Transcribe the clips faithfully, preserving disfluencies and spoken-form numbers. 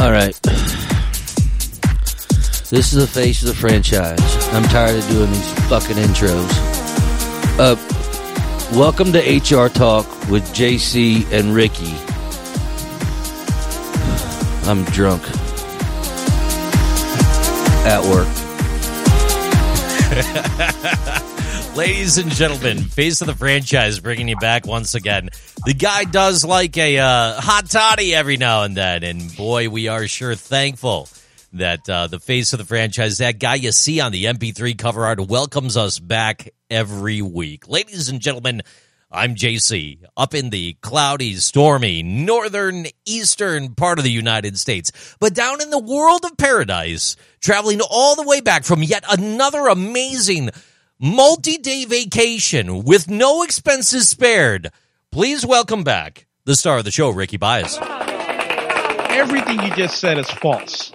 All right. This is the face of the franchise. I'm tired of doing these fucking intros. Uh, welcome to H R Talk with J C and Ricky. I'm drunk. At work. Ladies and gentlemen, face of the franchise bringing you back once again. The guy does like a uh, hot toddy every now and then, and boy, we are sure thankful that uh, the face of the franchise, that guy you see on the M P three cover art, welcomes us back every week. Ladies and gentlemen, I'm J C, up in the cloudy, stormy, northern, eastern part of the United States, but down in the world of paradise, traveling all the way back from yet another amazing multi-day vacation with no expenses spared. Please welcome back the star of the show, Ricky Baez. Everything you just said is false.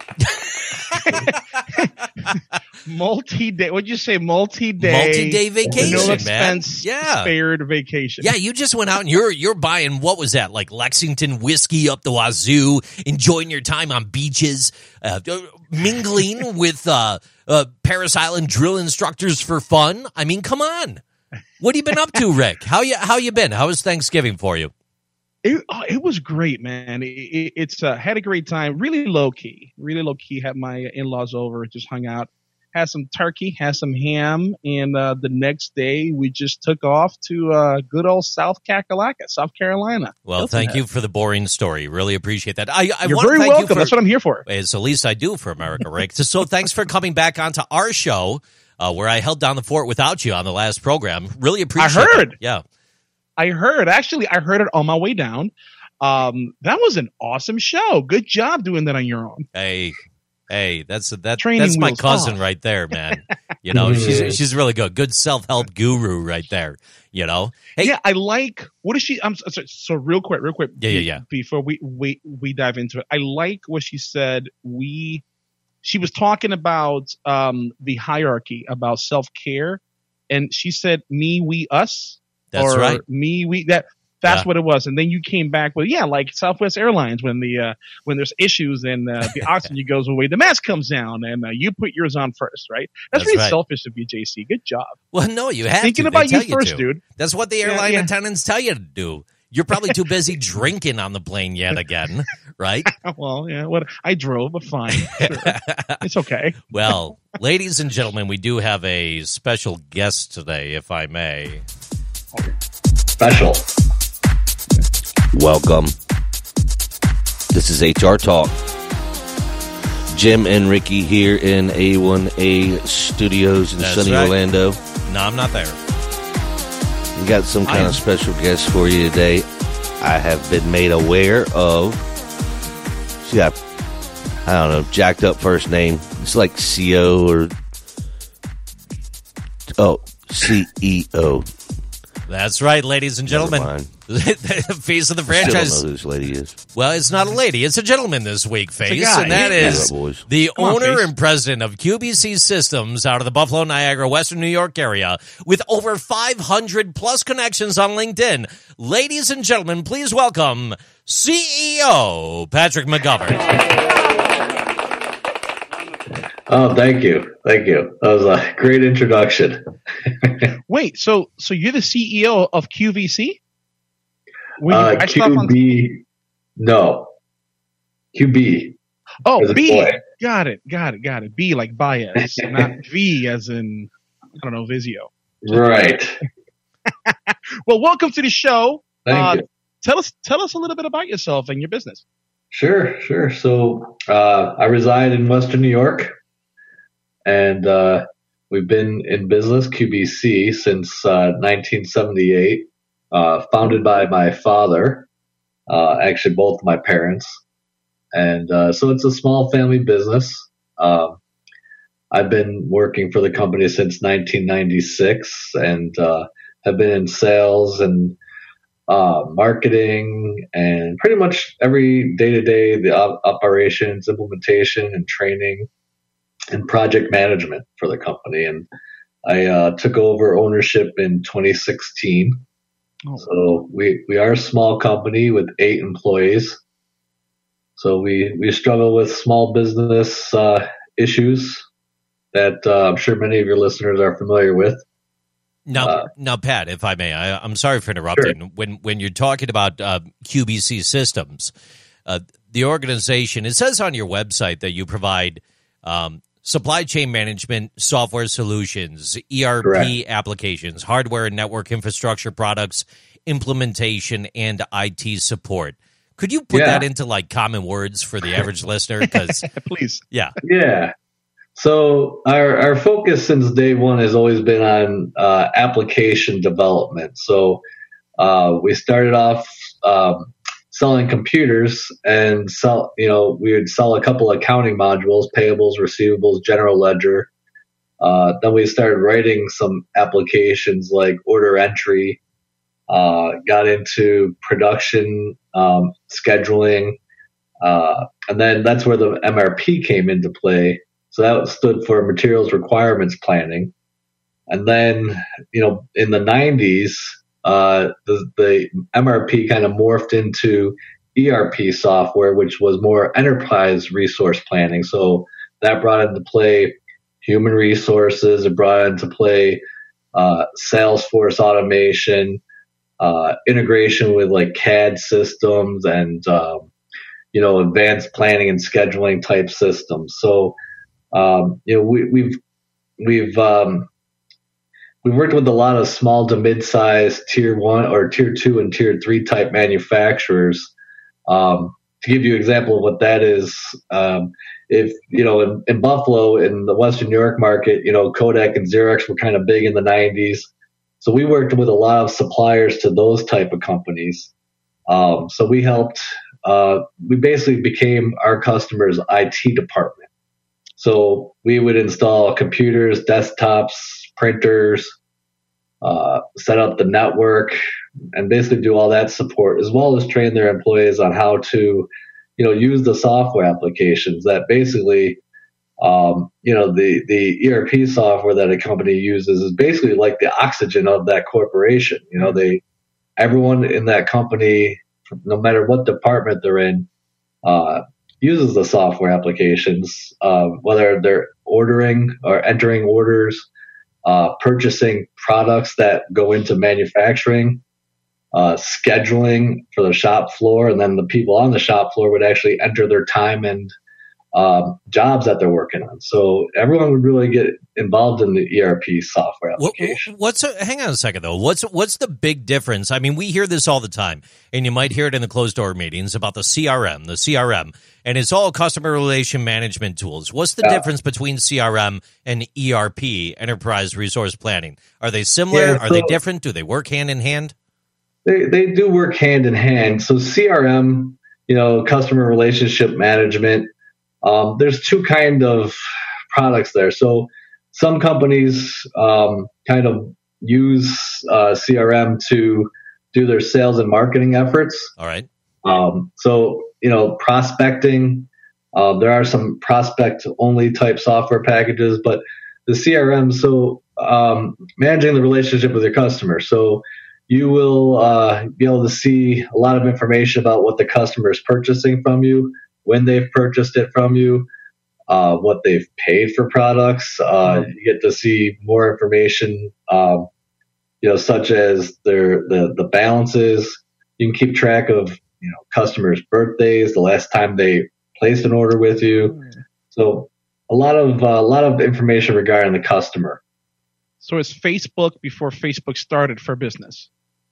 Multi-day, what'd you say? Multi-day, multi-day vacation, no man. expense Yeah, spared vacation. Yeah, you just went out and you're you're buying, what was that? Like Lexington whiskey up the wazoo, enjoying your time on beaches, uh, mingling with uh, uh, Paris Island drill instructors for fun. I mean, come on. What have you been up to, Rick? How you how you been? How was Thanksgiving for you? It, oh, it was great, man. It, it, it's uh, had a great time. Really low key. Really low key. Had my in-laws over. Just hung out. Had some turkey. Had some ham. And uh, the next day, we just took off to uh, good old South Kakalaka, South Carolina. Well, thank you for the boring story. Really appreciate that. I, I You're want very to thank welcome. You for, That's what I'm here for. It's the least I do for America, Rick. So thanks for coming back onto our show, uh, where I held down the fort without you on the last program. Really appreciate it. I heard. That. Yeah. I heard. Actually, I heard it on my way down. Um, that was an awesome show. Good job doing that on your own. Hey, hey, that's that, Training that's my wheels cousin off. right there, man. You know, she's she's really good. Good self-help guru right there. You know. Hey, yeah, I like. What is she? I'm so, so real quick, real quick. Yeah, yeah, yeah. Before we we we dive into it, I like what she said. We she was talking about um the hierarchy about self-care, and she said me, we, us. That's or right. Me, we, that. That's yeah. what it was, and then you came back with yeah, like Southwest Airlines when the uh, when there's issues and uh, the oxygen goes away, the mask comes down, and uh, you put yours on first, right? That's, That's very right. selfish of you, J C. Good job. Well, no, you have thinking to. about They you tell first, to. dude. That's what the Yeah, airline yeah. attendants tell you to do. You're probably too busy drinking on the plane yet again, right? Well, yeah, what I drove, but fine, sure. It's okay. Well, ladies and gentlemen, we do have a special guest today, if I may. Special. Welcome. This is H R Talk. Jim and Ricky here in A one A Studios in That's sunny right. Orlando. No, I'm not there. We got some kind of special guest for you today. I have been made aware of. She got, I don't know, jacked up first name. It's like C O or oh C E O. That's right, ladies and gentlemen. Never mind. The face of the I franchise. still don't know who this lady is. Well, it's not a lady. It's a gentleman this week, Face. guy. And that Yeah. is Yeah, boys. the Come on, owner Face. and president of Q B C Systems out of the Buffalo, Niagara, Western New York area with over five hundred plus connections on LinkedIn. Ladies and gentlemen, please welcome C E O Patrick McGovern. Oh, thank you. Thank you. That was a great introduction. Wait, so so you're the C E O of Q V C? When you Uh, buy stuff on- Q B, no. Q B. Oh, as a B. boy. Got it, got it, got it. B like bias, not V as in, I don't know, Vizio. Right. Well, welcome to the show. Thank Uh, you. Tell us tell us a little bit about yourself and your business. Sure, sure. So uh, I reside in Western New York, and uh, we've been in business, Q B C, since uh, nineteen seventy-eight, uh, founded by my father, uh, actually both my parents. And uh, so it's a small family business. Um, I've been working for the company since nineteen ninety-six and uh, have been in sales and uh, marketing and pretty much every day-to-day, the op- operations, implementation, and training and project management for the company. And I uh, took over ownership in twenty sixteen. Oh. So we, we are a small company with eight employees. So we, we struggle with small business uh, issues that uh, I'm sure many of your listeners are familiar with. Now, Uh, now, Pat, if I may, I, I'm sorry for interrupting. Sure. When when you're talking about uh, Q B C Systems, uh, the organization, it says on your website that you provide um, supply chain management software solutions, E R P Correct. applications, hardware and network infrastructure products, implementation, and I T support. Could you put Yeah. that into like common words for the average listener? Because Please. yeah, Yeah. So our, our focus since day one has always been on uh, application development. So uh, we started off um, selling computers and sell, you know, we would sell a couple of accounting modules, payables, receivables, general ledger. Uh, then we started writing some applications like order entry, uh, got into production, um, scheduling, uh, and then that's where the M R P came into play. So that stood for materials requirements planning. And then, you know, in the nineties, uh, the, the M R P kind of morphed into E R P software, which was more enterprise resource planning. So that brought into play human resources. It brought into play uh, Salesforce automation, uh, integration with like C A D systems and, um, you know, advanced planning and scheduling type systems. So, um, you know, we, we've, we've, um, we've worked with a lot of small to mid-sized tier one or tier two and tier three type manufacturers. Um, to give you an example of what that is, um, if, you know, in, in Buffalo, in the Western New York market, you know, Kodak and Xerox were kind of big in the nineties. So we worked with a lot of suppliers to those type of companies. Um, so we helped, uh, we basically became our customer's I T department. So we would install computers, desktops, printers, uh, set up the network, and basically do all that support, as well as train their employees on how to, you know, use the software applications that basically, um, you know, the, the E R P software that a company uses is basically like the oxygen of that corporation. You know, they, everyone in that company, no matter what department they're in, uh, uses the software applications, uh, whether they're ordering or entering orders, uh, purchasing products that go into manufacturing, uh, scheduling for the shop floor, and then the people on the shop floor would actually enter their time and um, jobs that they're working on. So everyone would really get involved in the E R P software application. What, what's a, hang on a second though? What's what's the big difference? I mean, we hear this all the time, and you might hear it in the closed door meetings about the C R M, the C R M, and it's all customer relation management tools. What's the Yeah. difference difference between C R M and E R P, enterprise resource planning? Are they similar? Yeah, Are so- they different? Do they work hand in hand? They they do work hand in hand. So C R M, you know, customer relationship management. Um, there's two kind of products there. So some companies um, kind of use uh, C R M to do their sales and marketing efforts. All right. Um, so you know, prospecting. Uh, there are some prospect only type software packages, but the C R M. So um, managing the relationship with your customer. So you will uh, be able to see a lot of information about what the customer is purchasing from you, when they've purchased it from you, uh, what they've paid for products. Uh, you get to see more information, um, you know, such as their the the balances. You can keep track of you know customers' birthdays, the last time they placed an order with you. So a lot of uh, a lot of information regarding the customer. So it's Facebook before Facebook started for business.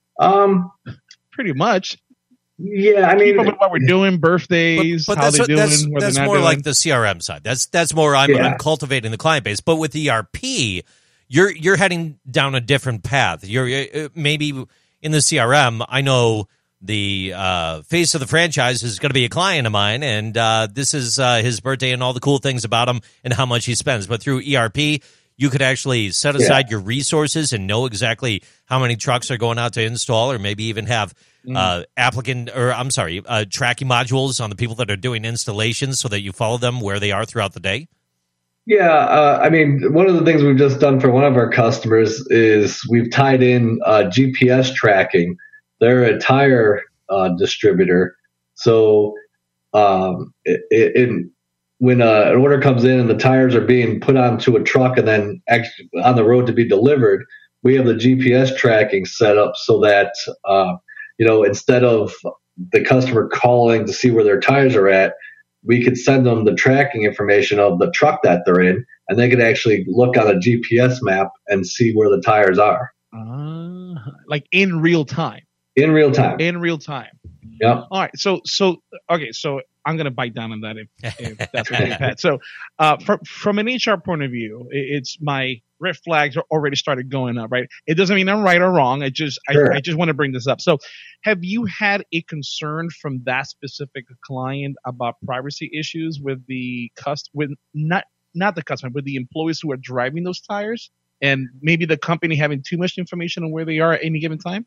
Um, Pretty much. yeah, I Keep mean, up with what we're doing, birthdays, But, but how that's they what- doing, that's, what that's they're not more doing. like the C R M side. That's that's more I'm, Yeah. I'm cultivating the client base. But with E R P, you're you're heading down a different path. You're uh, maybe in the C R M. I know the uh, face of the franchise is going to be a client of mine, and uh, this is uh, his birthday and all the cool things about him and how much he spends. But through E R P, you could actually set aside Yeah. your resources and know exactly how many trucks are going out to install, or maybe even have uh, applicant or I'm sorry, uh, tracking modules on the people that are doing installations so that you follow them where they are throughout the day. Yeah, uh, I mean, one of the things we've just done for one of our customers is we've tied in uh, G P S tracking. They're a tire uh, distributor, so um, it, it, in, when uh, an order comes in and the tires are being put onto a truck and then actually on the road to be delivered, we have the G P S tracking set up so that, uh, you know, instead of the customer calling to see where their tires are at, we could send them the tracking information of the truck that they're in, and they could actually look on a G P S map and see where the tires are. Uh, like in real time. In real time. In real time. Yeah. All right. So, so okay. So I'm going to bite down on that if, if that's okay, Pat. So, uh, from from an H R point of view, it's my red flags are already started going up. Right. It doesn't mean I'm right or wrong. I just sure. I, I just want to bring this up. So, have you had a concern from that specific client about privacy issues with the cust with not not the customer, but the employees who are driving those tires, and maybe the company having too much information on where they are at any given time?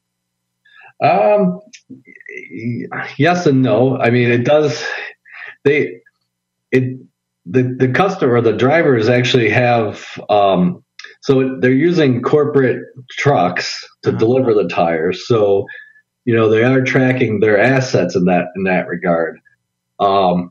Um, yes and no. I mean, it does. They, it, the the customer, the drivers actually have. Um, so they're using corporate trucks to uh-huh. deliver the tires. So, you know, they are tracking their assets in that in that regard. Um,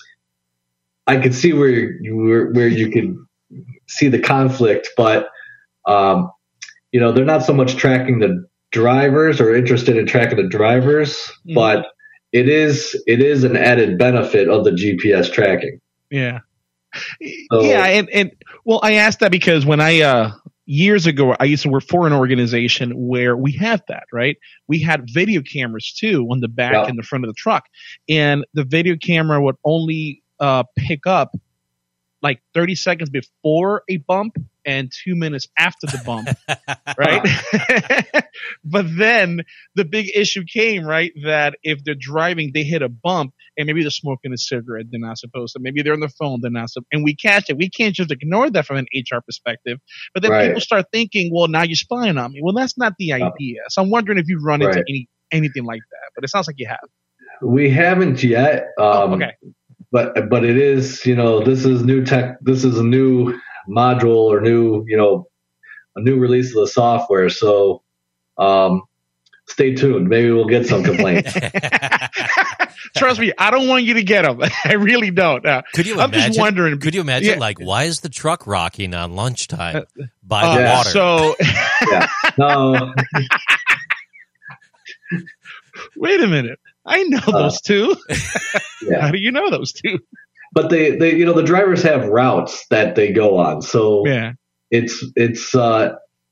I could see where you where, where you could see the conflict, but um, you know, they're not so much tracking the drivers or interested in tracking the drivers, mm-hmm. but it is it is an added benefit of the G P S tracking. Yeah, so, yeah, and and well, I asked that because when I uh, years ago I used to work for an organization where we had that, right? We had video cameras too on the back yeah. and the front of the truck, and the video camera would only uh, pick up like thirty seconds before a bump and two minutes after the bump, right? But then the big issue came, right, that if they're driving, they hit a bump and maybe they're smoking a cigarette, they're not supposed to. Maybe they're on the phone, they're not supposed to. And we catch it. We can't just ignore that from an H R perspective. But then right. people start thinking, well, now you're spying on me. Well, that's not the idea. So I'm wondering if you've run right. into any anything like that. But it sounds like you have. We haven't yet. Um, oh, okay. But but it is, you know, this is new tech. This is a new module or new, you know, a new release of the software. So um, stay tuned. Maybe we'll get some complaints. Trust me, I don't want you to get them. I really don't. Uh, could you I'm imagine, just wondering. Could you imagine, yeah. like, why is the truck rocking on lunchtime uh, by uh, the yeah. water? So, yeah. No. Wait a minute. I know uh, those two. Yeah. How do you know those two? But they, they, you know, the drivers have routes that they go on. So yeah. it's, it's, uh,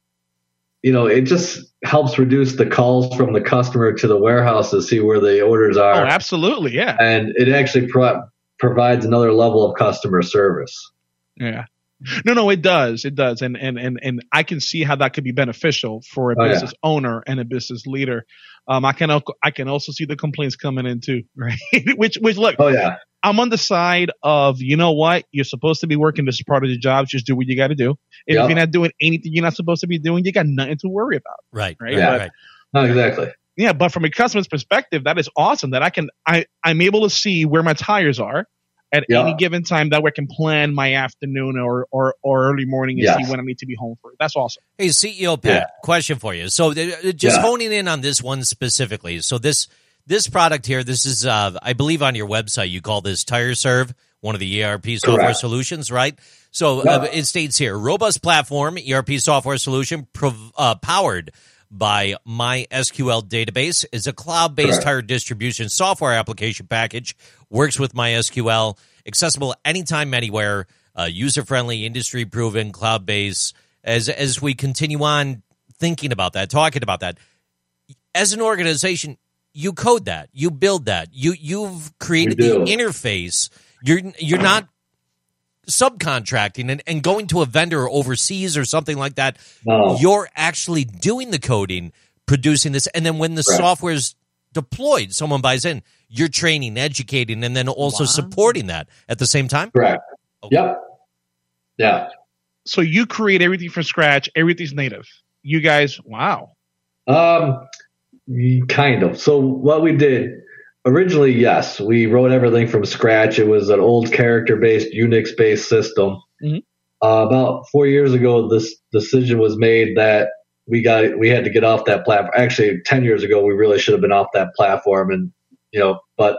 you know, it just helps reduce the calls from the customer to the warehouse to see where the orders are. Oh, absolutely. Yeah. And it actually pro- provides another level of customer service. Yeah. No, no, it does. It does. And, and, and, and I can see how that could be beneficial for a oh, business yeah. owner and a business leader. Um, I can, I can also see the complaints coming in too, right? which, which look, oh yeah, I'm on the side of, you know what? You're supposed to be working. This is part of the job. Just do what you got to do. If yep. you're not doing anything you're not supposed to be doing, you got nothing to worry about. Right. Right. Yeah. But, right. No, exactly. Yeah. But from a customer's perspective, that is awesome that I can, I, I'm able to see where my tires are at yeah. any given time. That way I can plan my afternoon or, or, or early morning and yes. see when I need to be home for it. That's awesome. Hey, C E O Pat, yeah. question for you. So uh, just yeah. honing in on this one specifically. So this this product here, this is, uh, I believe on your website, you call this TireServe, one of the E R P software Correct. solutions, right? So yeah. uh, it states here, robust platform, E R P software solution prov- uh, powered by MySQL database, is a cloud-based Correct. tire distribution software application package, works with MySQL, accessible anytime, anywhere, uh, user-friendly, industry-proven, cloud-based. As as we continue on thinking about that, talking about that, as an organization, you code that, you build that, you you've created the interface. You're you're not subcontracting and, and going to a vendor overseas or something like that. No. You're actually doing the coding, producing this, and then when the right. software's deployed, someone buys in, you're training, educating, and then also wow. supporting that at the same time? Correct. Okay. Yep. Yeah. So you create everything from scratch. Everything's native. You guys, wow. Um, kind of. So what we did originally, yes, we wrote everything from scratch. It was an old character-based, Unix-based system. Mm-hmm. Uh, about four years ago, this decision was made that we got we had to get off that platform. Actually, ten years ago, we really should have been off that platform, and you know, but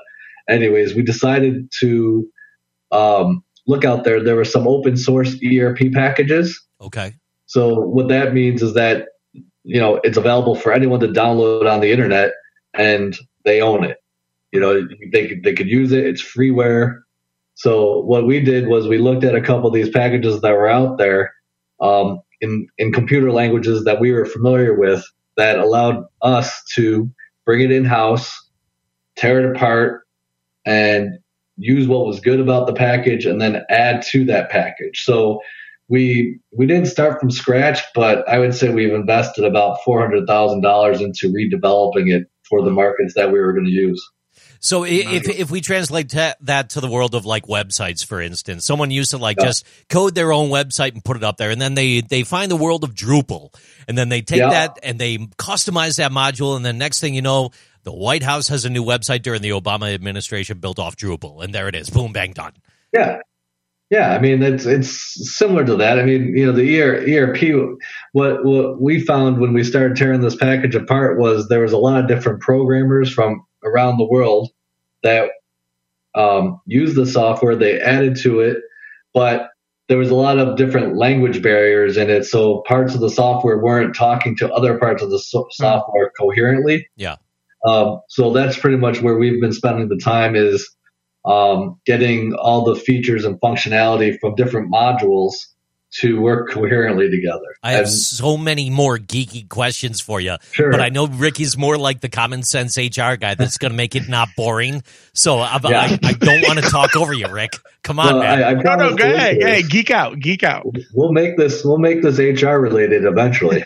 anyways, we decided to um, look out there. There were some open source E R P packages. Okay. So what that means is that, you know, it's available for anyone to download on the internet, and they own it. You know, they could, they could use it. It's freeware. So what we did was we looked at a couple of these packages that were out there um, in, in computer languages that we were familiar with that allowed us to bring it in-house, tear it apart, and use what was good about the package and then add to that package. So we we didn't start from scratch, but I would say we've invested about four hundred thousand dollars into redeveloping it for the markets that we were going to use. So if if we translate that to the world of like websites, for instance, someone used to like yeah. just code their own website and put it up there, and then they, they find the world of Drupal, and then they take yeah. that and they customize that module, and then next thing you know, the White House has a new website during the Obama administration built off Drupal, and there it is, boom, bang, done. Yeah. Yeah, I mean, it's it's similar to that. I mean, you know, the E R P, what what we found when we started tearing this package apart was there was a lot of different programmers from around the world that um, used the software. They added to it, but there was a lot of different language barriers in it. So parts of the software weren't talking to other parts of the so- software coherently. Yeah. Um, so that's pretty much where we've been spending the time is Um, getting all the features and functionality from different modules to work coherently together. I have and, so many more geeky questions for you, sure. but I know Ricky's more like the common sense H R guy that's going to make it not boring. So I, yeah. I, I don't want to talk over you, Rick. Come on, well, man. I, I no, no, go ahead. Hey, geek out, geek out. We'll make this. We'll make this H R related eventually.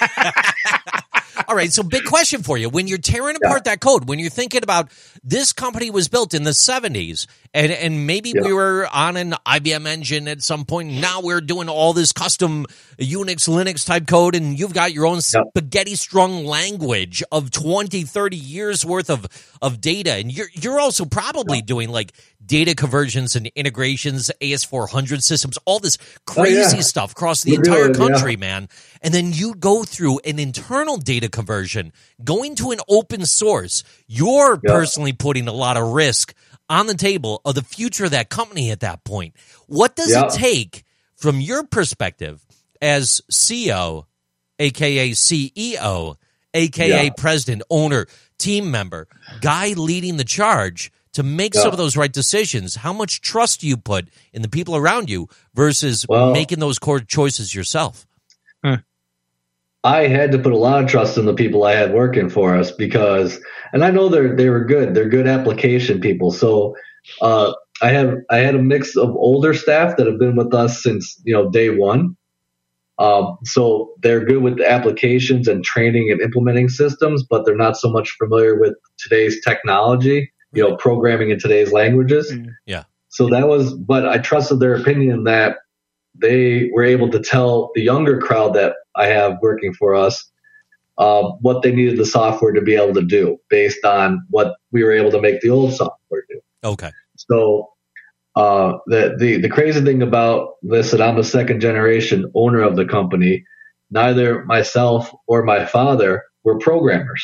All right, so big question for you. When you're tearing apart yeah. that code, when you're thinking about this company was built in the seventies, and, and maybe yeah. we were on an I B M engine at some point, now we're doing all this custom Unix, Linux type code, and you've got your own yeah. spaghetti strung language of twenty, thirty years worth of, of data, and you're, you're also probably yeah. doing like data conversions and integrations, A S four hundred systems, all this crazy oh, yeah. stuff across the we're entire doing, country, yeah. man. And then you go through an internal data conversion, going to an open source. You're yeah. personally putting a lot of risk on the table of the future of that company at that point. What does yeah. it take from your perspective as C O, a k a. C E O, a k a yeah. president, owner, team member, guy leading the charge to make yeah. some of those right decisions? How much trust do you put in the people around you versus well, making those core choices yourself? Huh. I had to put a lot of trust in the people I had working for us because, and I know they're they were good. They're good application people. So uh, I have I had a mix of older staff that have been with us since you know day one. Um, so they're good with the applications and training and implementing systems, but they're not so much familiar with today's technology. You know, programming in today's languages. Yeah. So that was, but I trusted their opinion that they were able to tell the younger crowd that I have working for us um, what they needed the software to be able to do based on what we were able to make the old software do. Okay. So uh, the, the, the crazy thing about this, that I'm the second generation owner of the company, neither myself or my father were programmers.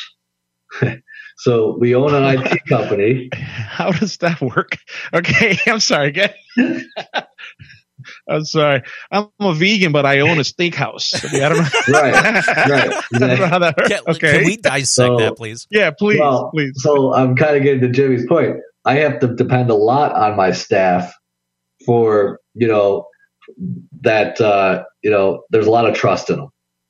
So we own an I T company. How does that work? Okay, I'm sorry. Again. I'm sorry. I'm a vegan, but I own a steakhouse. I, mean, I don't know. Right, right. Exactly. I don't know how that works. Can, okay. Can we dissect so, that, please? Yeah, please, well, please. So I'm kind of getting to Jimmy's point. I have to depend a lot on my staff for, you know, that, uh, you know, there's a lot of trust in them.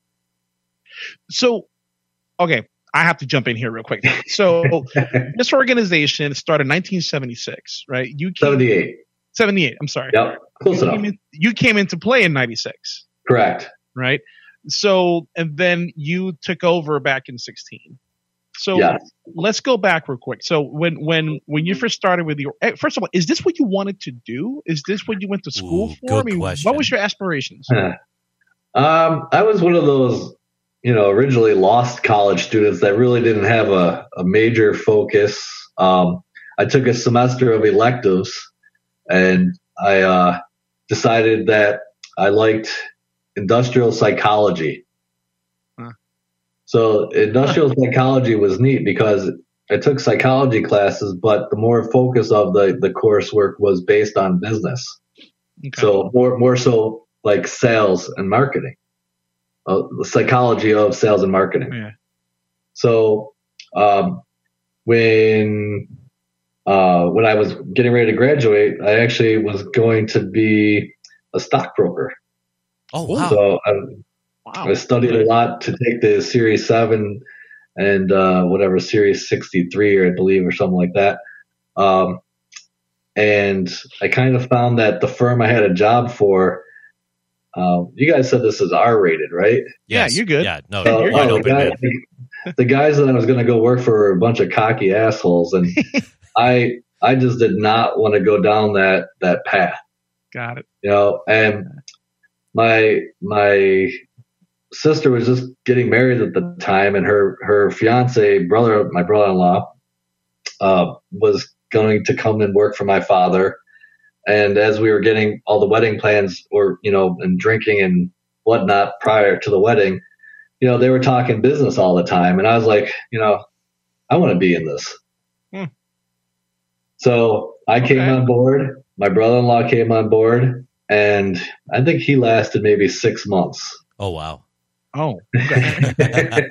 So, okay. I have to jump in here real quick. So this organization started in nineteen seventy-six, right? You came, seventy-eight. seventy-eight, I'm sorry. Yep, close you enough. Came in, you came into play in ninety-six. Correct. Right? So, and then you took over back in sixteen. So yes. Let's go back real quick. So when, when, when you first started with your, first of all, is this what you wanted to do? Is this what you went to school Ooh, for? Good I mean, question. what was your aspirations? um, I was one of those, you know, originally lost college students that really didn't have a, a major focus. Um, I took a semester of electives and I uh, decided that I liked industrial psychology. Huh. So industrial psychology was neat because I took psychology classes, but the more focus of the, the coursework was based on business. Okay. So more more so like sales and marketing, uh, the psychology of sales and marketing. Yeah. So um, when uh, when I was getting ready to graduate, I actually was going to be a stockbroker. Oh wow! So I, wow. I studied a lot to take the Series seven and uh, whatever Series sixty-three, or I believe, or something like that. Um, and I kind of found that the firm I had a job for, um, you guys said this is R-rated, right? Yes. Yeah, you're good. Yeah, no, so, you're oh, open, the, guy, the, the guys that I was going to go work for were a bunch of cocky assholes, and I I just did not want to go down that that path. Got it. You know, and my my sister was just getting married at the time, and her her fiance brother, my brother-in-law, uh, was going to come and work for my father. And as we were getting all the wedding plans, or you know, and drinking and whatnot prior to the wedding, you know, they were talking business all the time, and I was like, you know, I want to be in this. Hmm. So I Okay. came on board. My brother-in-law came on board, and I think he lasted maybe six months. Oh wow! Oh, okay.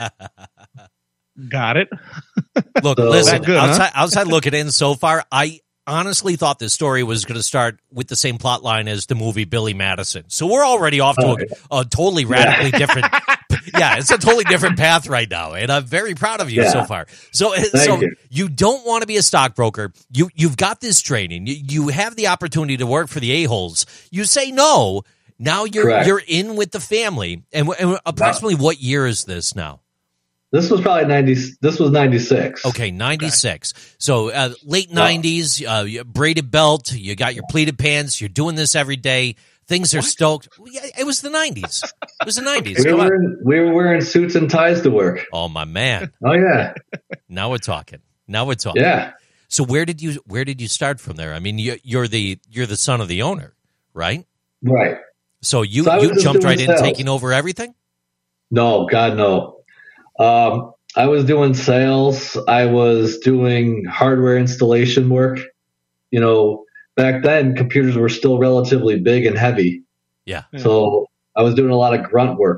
Got it. Look, So- listen. That good, huh? outside, outside looking in so far, I honestly thought this story was going to start with the same plot line as the movie Billy Madison. So we're already off to a, a totally radically different. Yeah, it's a totally different path right now, and I'm very proud of you Yeah. so far. So, Thank so you. you don't want to be a stockbroker. You you've got this training. You, you have the opportunity to work for the a-holes. You say no. Now you're Correct. you're in with the family. And, and approximately what year is this now? This was probably ninety. This was ninety-six. Okay, ninety-six. So uh, late nineties, uh, you- braided belt, you got your pleated pants, you're doing this every day. Things are stoked. Well, yeah, it was the nineties. It was the nineties. We were, Come on. wearing, we were wearing suits and ties to work. Oh my man. Oh yeah, Now we're talking. Now we're talking. yeah. So where did you where did you start from there? I mean, you, you're the you're the son of the owner, right? Right. So you So I was you just jumped doing right in, sales. taking over everything. No, God, no. Um, I was doing sales. I was doing hardware installation work. You know, back then computers were still relatively big and heavy. Yeah. So I was doing a lot of grunt work.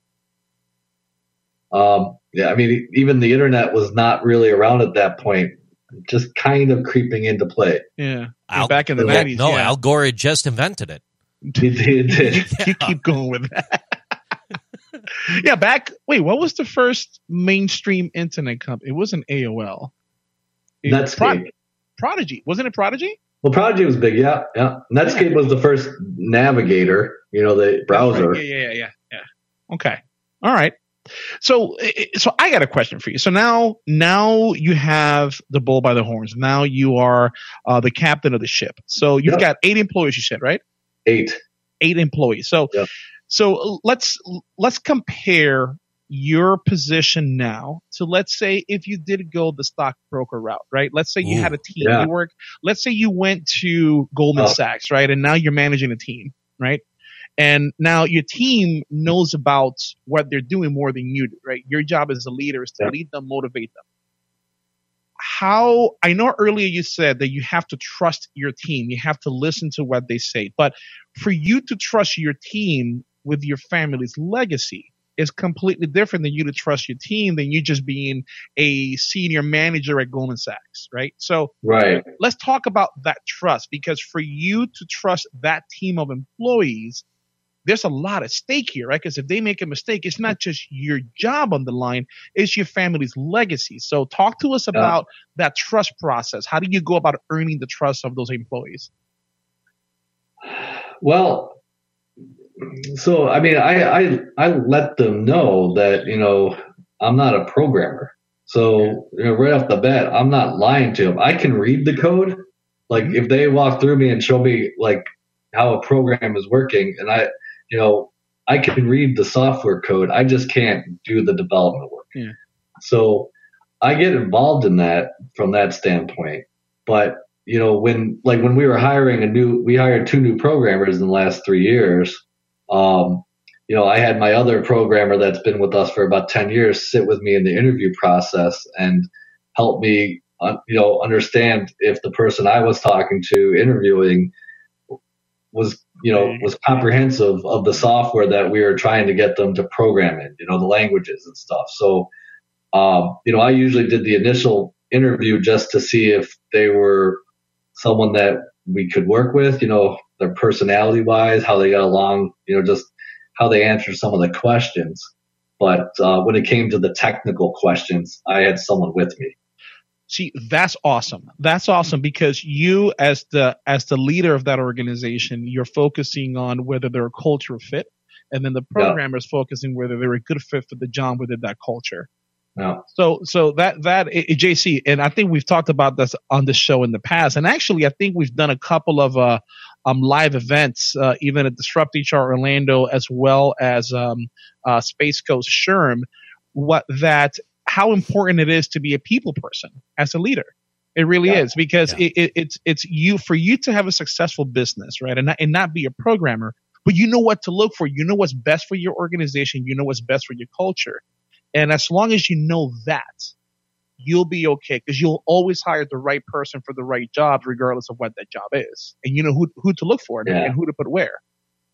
Um, yeah, I mean, even the internet was not really around at that point, just kind of creeping into play. Yeah. Al- Back in the no, nineties. no, yeah. Al Gore had just invented it. It did. It you, did. you keep going with that. Yeah, back. Wait, what was the first mainstream internet company? It wasn't A O L. It was Netscape. Pro- Prodigy. Wasn't it Prodigy? Well, Prodigy was big, yeah, yeah. Netscape was the first navigator, you know, the browser. Right. Yeah, yeah, yeah, yeah, yeah. Okay. All right. So, eh, so I got a question for you. So now, now you have the bull by the horns. Now you are uh, the captain of the ship. So you've Yep. got eight employees. You said, right? Eight. Eight employees. So, Yep. so let's let's compare your position now to, let's say, if you did go the stockbroker route, right? Let's say you Ooh, had a team. yeah. You work. Let's say you went to Goldman Oh. Sachs, right? And now you're managing a team, right? And now your team knows about what they're doing more than you do, right? Your job as a leader is to Yeah. lead them, motivate them. How, I know earlier you said that you have to trust your team. You have to listen to what they say. But for you to trust your team with your family's legacy is completely different than you to trust your team than you just being a senior manager at Goldman Sachs, right? So Right. let's talk about that trust, because for you to trust that team of employees, there's a lot at stake here, right? Because if they make a mistake, it's not just your job on the line, it's your family's legacy. So talk to us about that trust process. How do you go about earning the trust of those employees? Well, so I mean, I, I I let them know that, you know, I'm not a programmer. So, you know, right off the bat, I'm not lying to them. I can read the code. Like if they walk through me and show me like how a program is working, and I, you know, I can read the software code. I just can't do the development work. Yeah. So I get involved in that from that standpoint. But, you know, when like when we were hiring a new, we hired two new programmers in the last three years. Um, you know, I had my other programmer that's been with us for about ten years sit with me in the interview process. And, help me, uh, you know, understand if the person I was talking to, interviewing, was, you know, was comprehensive of the software that we were trying to get them to program in, you know, the languages and stuff. So, um, you know, I usually did the initial interview just to see if they were someone that we could work with, you know, their personality wise, how they got along, you know, just how they answered some of the questions. But uh, when it came to the technical questions, I had someone with me. See, that's awesome. That's awesome because you, as the as the leader of that organization, you're focusing on whether they're a culture fit, and then the programmer is yeah. focusing whether they're a good fit for the job within that culture. Yeah. So, so that that it, J C, and I think we've talked about this on the show in the past, and actually, I think we've done a couple of uh, um, live events, uh, even at Disrupt H R Orlando, as well as um, uh, Space Coast Sherm. What that. How important it is to be a people person as a leader. It really yeah. is because yeah. it, it, it's it's you for you to have a successful business, right? And not, and not be a programmer, but you know what to look for. You know what's best for your organization. You know what's best for your culture. And as long as you know that, you'll be okay because you'll always hire the right person for the right job, regardless of what that job is. And you know who who to look for yeah. and who to put where.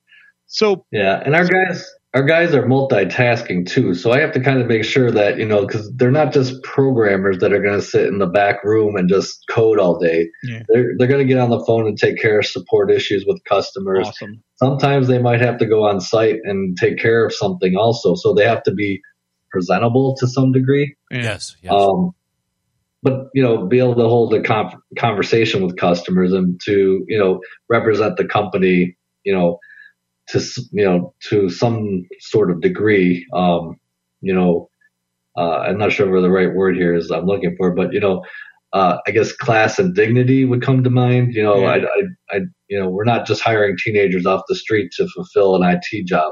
So yeah, and our guys. Our guys are multitasking too, so I have to kind of make sure that, you know, because they're not just programmers that are going to sit in the back room and just code all day. Yeah. They're they're going to get on the phone and take care of support issues with customers. Awesome. Sometimes they might have to go on site and take care of something also, so they have to be presentable to some degree. Yes. yes. Um, but you know, be able to hold a con- conversation with customers and to, you know, represent the company, you know. To you know, to some sort of degree, um, you know, uh, I'm not sure where the right word here is I'm looking for, but you know, uh, I guess class and dignity would come to mind. You know, yeah. I, I, I, you know, we're not just hiring teenagers off the street to fulfill an I T job.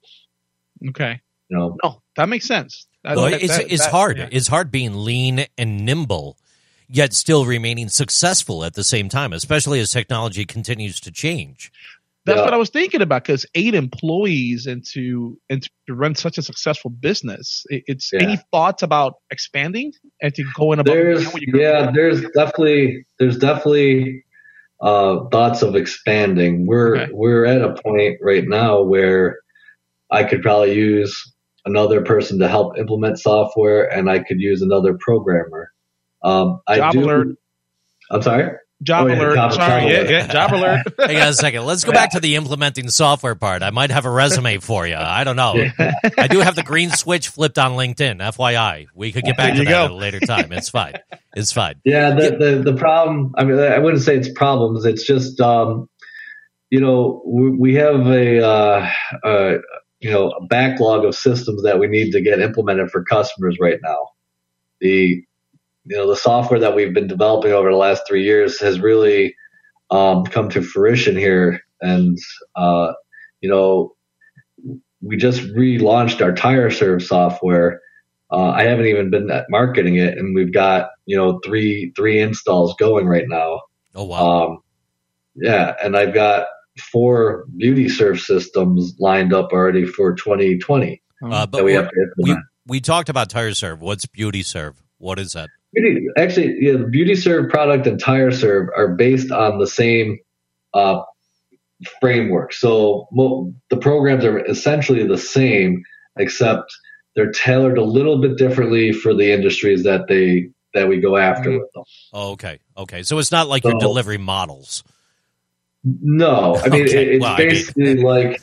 Okay. You know, no, that makes sense. That, well, that, it's that, it's that, hard. Yeah. It's hard being lean and nimble, yet still remaining successful at the same time, especially as technology continues to change. That's yeah. what I was thinking about because eight employees and to and to run such a successful business. It, it's yeah. any thoughts about expanding and to go in about there's yeah there's definitely there's definitely uh, thoughts of expanding. We're okay. we're at a point right now where I could probably use another person to help implement software, and I could use another programmer. Um, I Job do. alert. I'm sorry. Job oh, yeah, alert. Job, Sorry, job yeah, alert. yeah, job alert. Hang on a second. Let's go back to the implementing software part. I might have a resume for you. I don't know. I do have the green switch flipped on LinkedIn. F Y I. We could get back to that go. at a later time. It's fine. It's fine. Yeah, the, the, the problem, I mean, I wouldn't say it's problems. It's just, um, you know, we, we have a, uh, uh, you know, a backlog of systems that we need to get implemented for customers right now. The You know, the software that we've been developing over the last three years has really um, come to fruition here. And, uh, you know, we just relaunched our TireServe software. Uh, I haven't even been marketing it, and we've got, you know, three three installs going right now. Oh, wow. Um, yeah, and I've got four BeautyServe systems lined up already for twenty twenty. Uh, but we, have to we, we talked about TireServe. What's BeautyServe? What is that? Actually, yeah, the BeautyServe product and TireServe are based on the same uh, framework. So mo- the programs are essentially the same, except they're tailored a little bit differently for the industries that they that we go after mm-hmm. with them. Oh, okay, okay. So it's not like so, your delivery models. No, I mean okay. it, it's well, basically I mean. like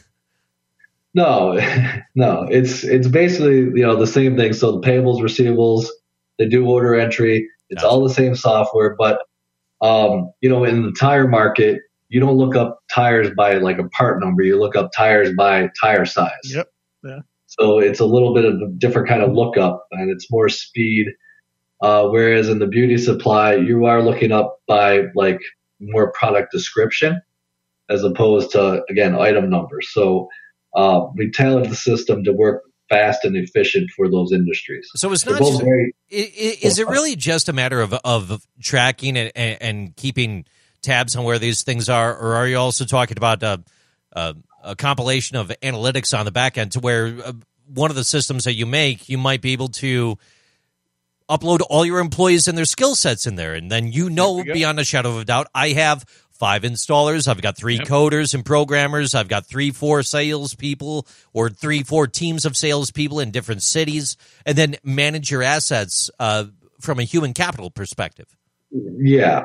no, no. It's it's basically you know the same thing. So the payables, receivables. They do order entry. It's gotcha. all the same software, but um, you know, in the tire market, you don't look up tires by like a part number. You look up tires by tire size. Yep. Yeah. So it's a little bit of a different kind of lookup, and it's more speed. Uh, whereas in the beauty supply, you are looking up by like more product description, as opposed to again item numbers. So uh, we tailored the system to work fast and efficient for those industries. So it's not just, very, is it really just a matter of of tracking and, and keeping tabs on where these things are, or are you also talking about a, a, a compilation of analytics on the back end to where one of the systems that you make, you might be able to upload all your employees and their skill sets in there. And then you know beyond a shadow of a doubt, I have five installers, I've got three yep. coders and programmers, I've got three, four salespeople, or three, four teams of salespeople in different cities, and then manage your assets uh, from a human capital perspective. Yeah.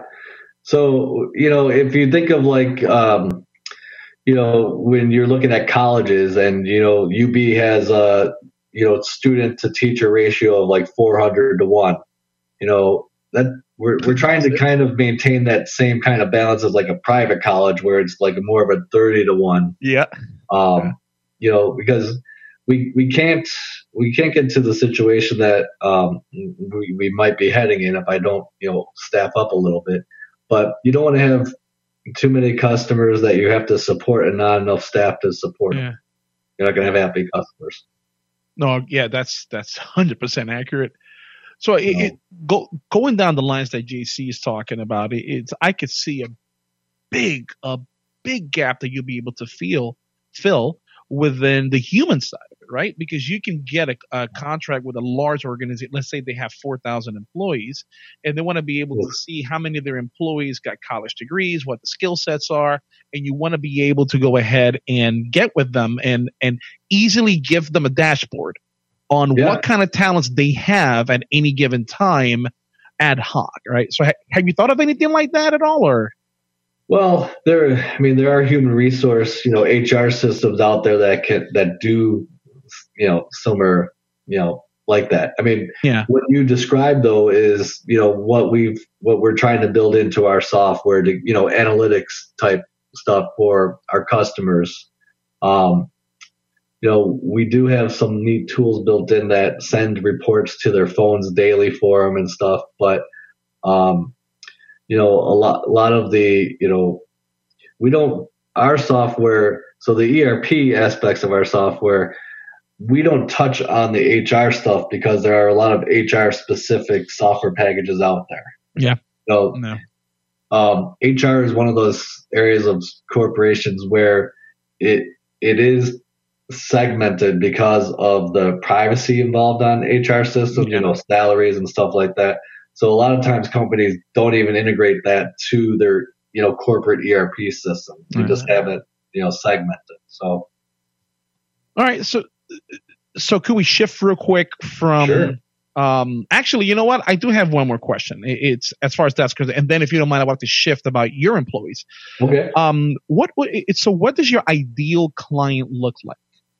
So, you know, if you think of like, um, you know, when you're looking at colleges and, you know, U B has a, you know, student to teacher ratio of like four hundred to one, you know, that we're, we're trying to kind of maintain that same kind of balance as like a private college where it's like more of a thirty to one. Yeah. Um, yeah. You know, because we, we can't, we can't get to the situation that, um, we, we might be heading in if I don't, you know, staff up a little bit, but you don't want to have too many customers that you have to support and not enough staff to support yeah. them. You're not going to have happy customers. No, yeah, that's that's one hundred percent accurate. So it, no. it, go, going down the lines that J C is talking about, it, it's I could see a big a big gap that you'll be able to feel fill within the human side of it, right? Because you can get a, a contract with a large organization. Let's say they have four thousand employees, and they want to be able to see how many of their employees got college degrees, what the skill sets are, and you want to be able to go ahead and get with them and and easily give them a dashboard on yeah. what kind of talents they have at any given time ad hoc, right? So ha- have you thought of anything like that at all, or? Well, there, I mean, there are human resource, you know, H R systems out there that can, that do, you know, similar, you know, like that. I mean, yeah. what you described though is, you know, what we've, what we're trying to build into our software to, you know, analytics type stuff for our customers. Um, you know, we do have some neat tools built in that send reports to their phones daily for them and stuff, but, um, you know, a lot, a lot of the, you know, we don't, our software, so the E R P aspects of our software, we don't touch on the H R stuff because there are a lot of H R specific software packages out there. Yeah. So, no. um, H R is one of those areas of corporations where it, it is segmented because of the privacy involved on H R systems, yeah. you know, salaries and stuff like that. So a lot of times companies don't even integrate that to their, you know, corporate E R P system. You mm-hmm. just have it, you know, segmented. So. All right. So, so could we shift real quick from, sure. um, actually, you know what? I do have one more question. It's as far as that's concerned. And then if you don't mind, I'd like to shift about your employees. Okay. Um, what, what, so what does your ideal client look like?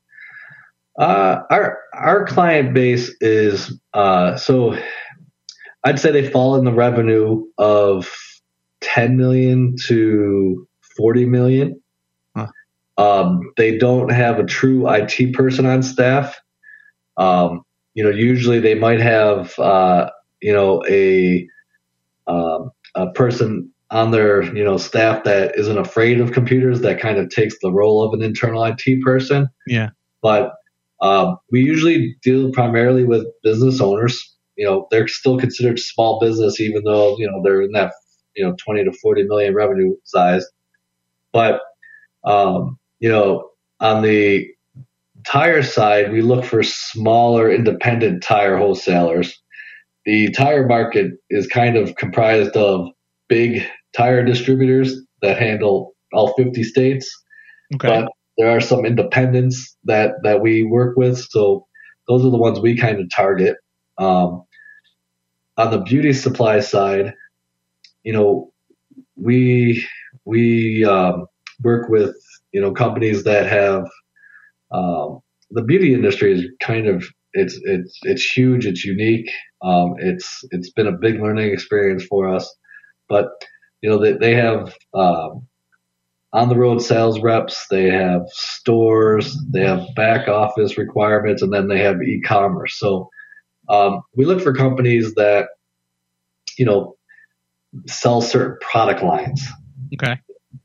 Uh, our, our client base is, uh, so, I'd say they fall in the revenue of ten million to forty million. Huh. Um, they don't have a true I T person on staff. Um, you know, usually they might have, uh, you know, a, um, a person on their, you know, staff that isn't afraid of computers that kind of takes the role of an internal I T person. Yeah. But, um, we usually deal primarily with business owners. You know, they're still considered small business, even though, you know, they're in that, you know, twenty to forty million revenue size. But, um, you know, on the tire side, we look for smaller independent tire wholesalers. The tire market is kind of comprised of big tire distributors that handle all fifty states. Okay. But there are some independents that, that we work with. So those are the ones we kind of target. Um, on the beauty supply side, you know, we we um, work with, you know, companies that have um, the beauty industry is kind of it's it's it's huge, it's unique, um, it's it's been a big learning experience for us. But you know, they they have um, on the road sales reps, they have stores, they have back office requirements, and then they have e-commerce. So Um, we look for companies that, you know, sell certain product lines. Okay.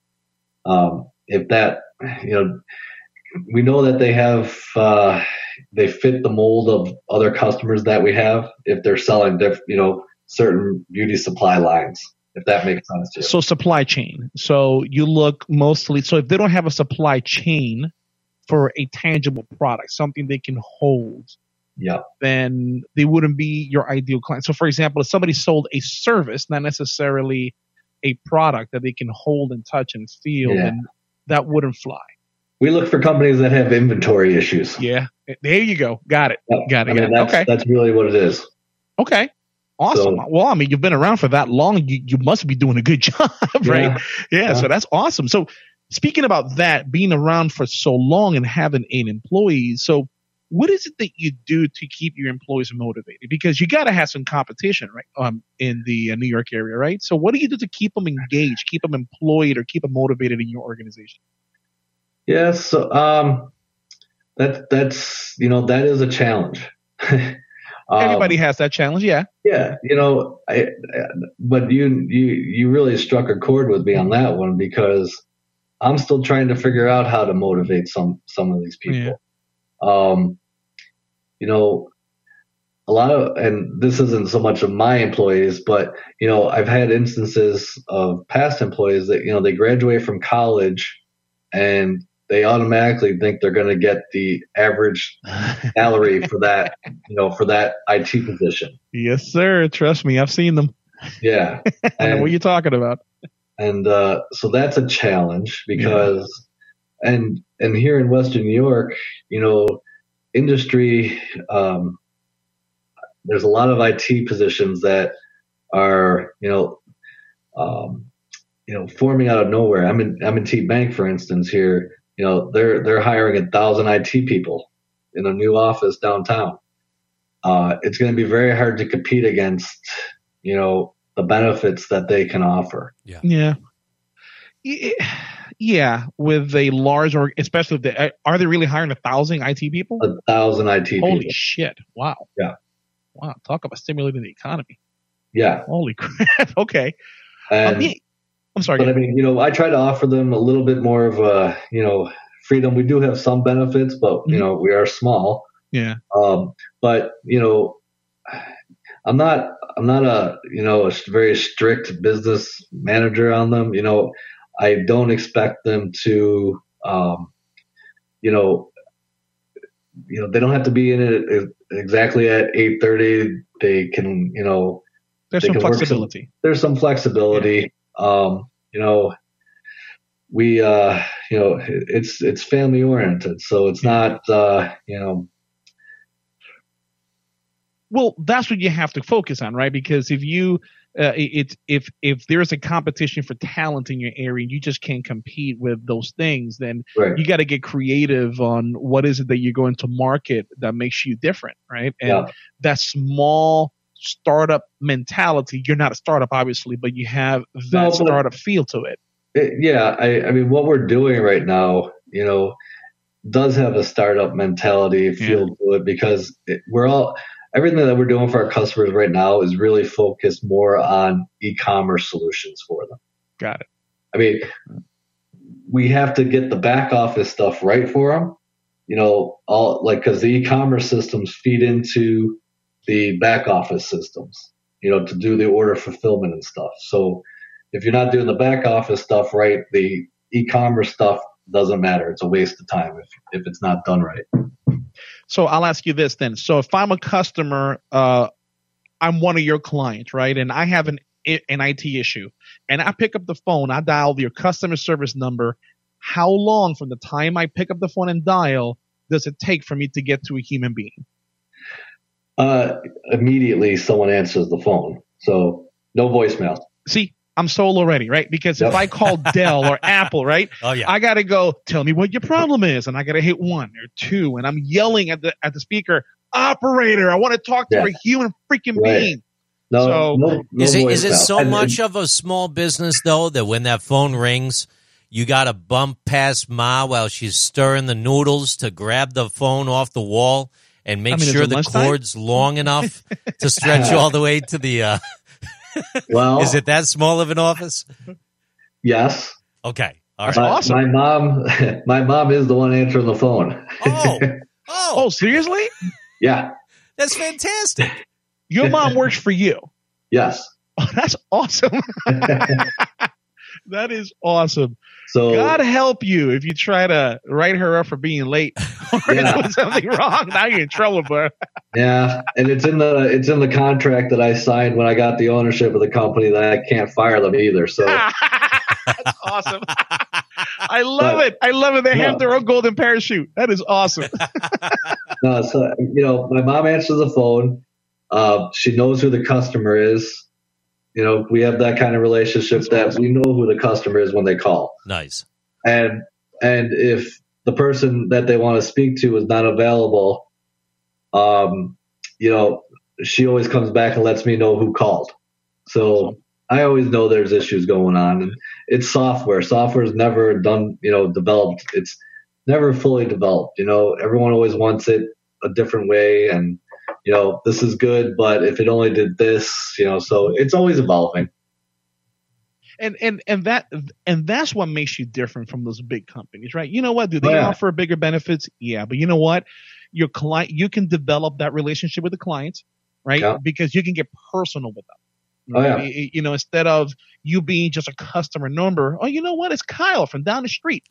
Um, if that, you know, we know that they have, uh, they fit the mold of other customers that we have if they're selling, diff, you know, certain beauty supply lines, if that makes sense to you. So supply chain. So you look mostly, so if they don't have a supply chain for a tangible product, something they can hold, Yeah. then they wouldn't be your ideal client. So, for example, if somebody sold a service, not necessarily a product that they can hold and touch and feel, Yeah. then that wouldn't fly. We look for companies that have inventory issues. Yeah. There you go. Got it. Yeah. Got it. I mean, got it. that's, Okay. that's really what it is. Okay. Awesome. So- well, I mean, you've been around for that long. You, you must be doing a good job, right? Yeah. Yeah, Yeah. So that's awesome. So speaking about that, being around for so long and having eight employees, so what is it that you do to keep your employees motivated? Because you got to have some competition, right? Um, in the uh, New York area, right? So what do you do to keep them engaged, keep them employed, or keep them motivated in your organization? Yes. So, um, that, that's, you know, that is a challenge. um, Everybody has that challenge. Yeah. Yeah, you know, I, I, but you you you really struck a chord with me on that one, because I'm still trying to figure out how to motivate some some of these people. Um, you know, a lot of, and this isn't so much of my employees, but you know, I've had instances of past employees that, you know, they graduate from college and they automatically think they're going to get the average salary for that, you know, for that I T position. Yes, sir. Trust me, I've seen them. Yeah. I know And, what you're talking about. and uh, so that's a challenge because, and and here in Western New York, you know, industry, um, there's a lot of I T positions that are, you know, um, you know, forming out of nowhere. I'm in M and T Bank, for instance, here. You know, they're they're hiring a thousand I T people in a new office downtown. Uh, it's going to be very hard to compete against, you know, the benefits that they can offer. Yeah. Y- Yeah, with a large, or especially if they, are they really hiring a thousand I T people? A thousand I T Holy people. shit! Wow. Yeah. Wow. Talk about stimulating the economy. Yeah. Holy crap. Okay. And, Um, yeah, I'm sorry. but I mean, you know, I try to offer them a little bit more of a, you know, freedom. We do have some benefits, but you Mhm. know, we are small. Yeah. Um, but you know, I'm not, I'm not a, you know, a very strict business manager on them. You know, I don't expect them to, um, you know, you know, they don't have to be in it exactly at eight thirty. They can, you know, There's they some can work some- flexibility. there's some flexibility. Um, you know, we, uh, you know, it's, it's family oriented. So it's not, uh, you know, Well, that's what you have to focus on, right? Because if you, uh, it, if if there's a competition for talent in your area, and you just can't compete with those things, then right. you got to get creative on what is it that you're going to market that makes you different, right? And Yeah. that small startup mentality, you're not a startup, obviously, but you have that No, but- startup feel to it. It, yeah, I, I mean, what we're doing right now, you know, does have a startup mentality feel to it, because it, we're all, everything that we're doing for our customers right now is really focused more on e-commerce solutions for them. Got it. I mean, we have to get the back office stuff right for them, you know, all like, because the e-commerce systems feed into the back office systems, you know, to do the order fulfillment and stuff. So if you're not doing the back office stuff right, the e-commerce stuff doesn't matter. It's a waste of time if if it's not done right. So I'll ask you this then. So if I'm a customer, uh, I'm one of your clients, right? And I have an an I T issue, and I pick up the phone, I dial your customer service number. How long from the time I pick up the phone and dial does it take for me to get to a human being? Uh, immediately someone answers the phone. So no voicemail. See, I'm sold already, right? Because if Yep. I call Dell or Apple, right, Oh yeah. I got to go, tell me what your problem is. And I got to hit one or two. And I'm yelling at the at the speaker, operator, I want to talk to Yeah. a human freaking Right. being. No, So- no, no Is it is it voicemail. so And- much of a small business though that when that phone rings, you got to bump past Ma while she's stirring the noodles to grab the phone off the wall and make I mean, is sure it the lunchtime? cord's long enough to stretch all the way to the. Uh, Well, is it that small of an office? yes. Okay, all That's right. My, awesome. my mom, my mom is the one answering the phone. Oh, Oh, oh, seriously? Yeah. that's fantastic. Your mom works for you. Yes. Oh, that's awesome. That is awesome. So God help you if you try to write her up for being late or Yeah. doing something wrong. Now you're in trouble, bro. Yeah, and it's in the it's in the contract that I signed when I got the ownership of the company that I can't fire them either. So that's awesome. I love but, it. I love it. They no, have their own golden parachute. That is awesome. no, so you know, my mom answers the phone. Uh, she knows who the customer is. You know, we have that kind of relationship that's that awesome. We know who the customer is when they call. Nice. And and if the person that they want to speak to is not available, um, you know, she always comes back and lets me know who called. So I always know there's issues going on. And it's software. Software is never done, you know, developed. It's never fully developed. You know, everyone always wants it a different way. And, you know, this is good, but if it only did this, you know, so it's always evolving. And and and that and that's what makes you different from those big companies, right? You know what? Do they oh, yeah. offer bigger benefits? Yeah, but you know what? Your client, you can develop that relationship with the clients, right? Yeah. Because you can get personal with them. Right? Oh, yeah. You know, instead of you being just a customer number. Oh, you know what? It's Kyle from down the street.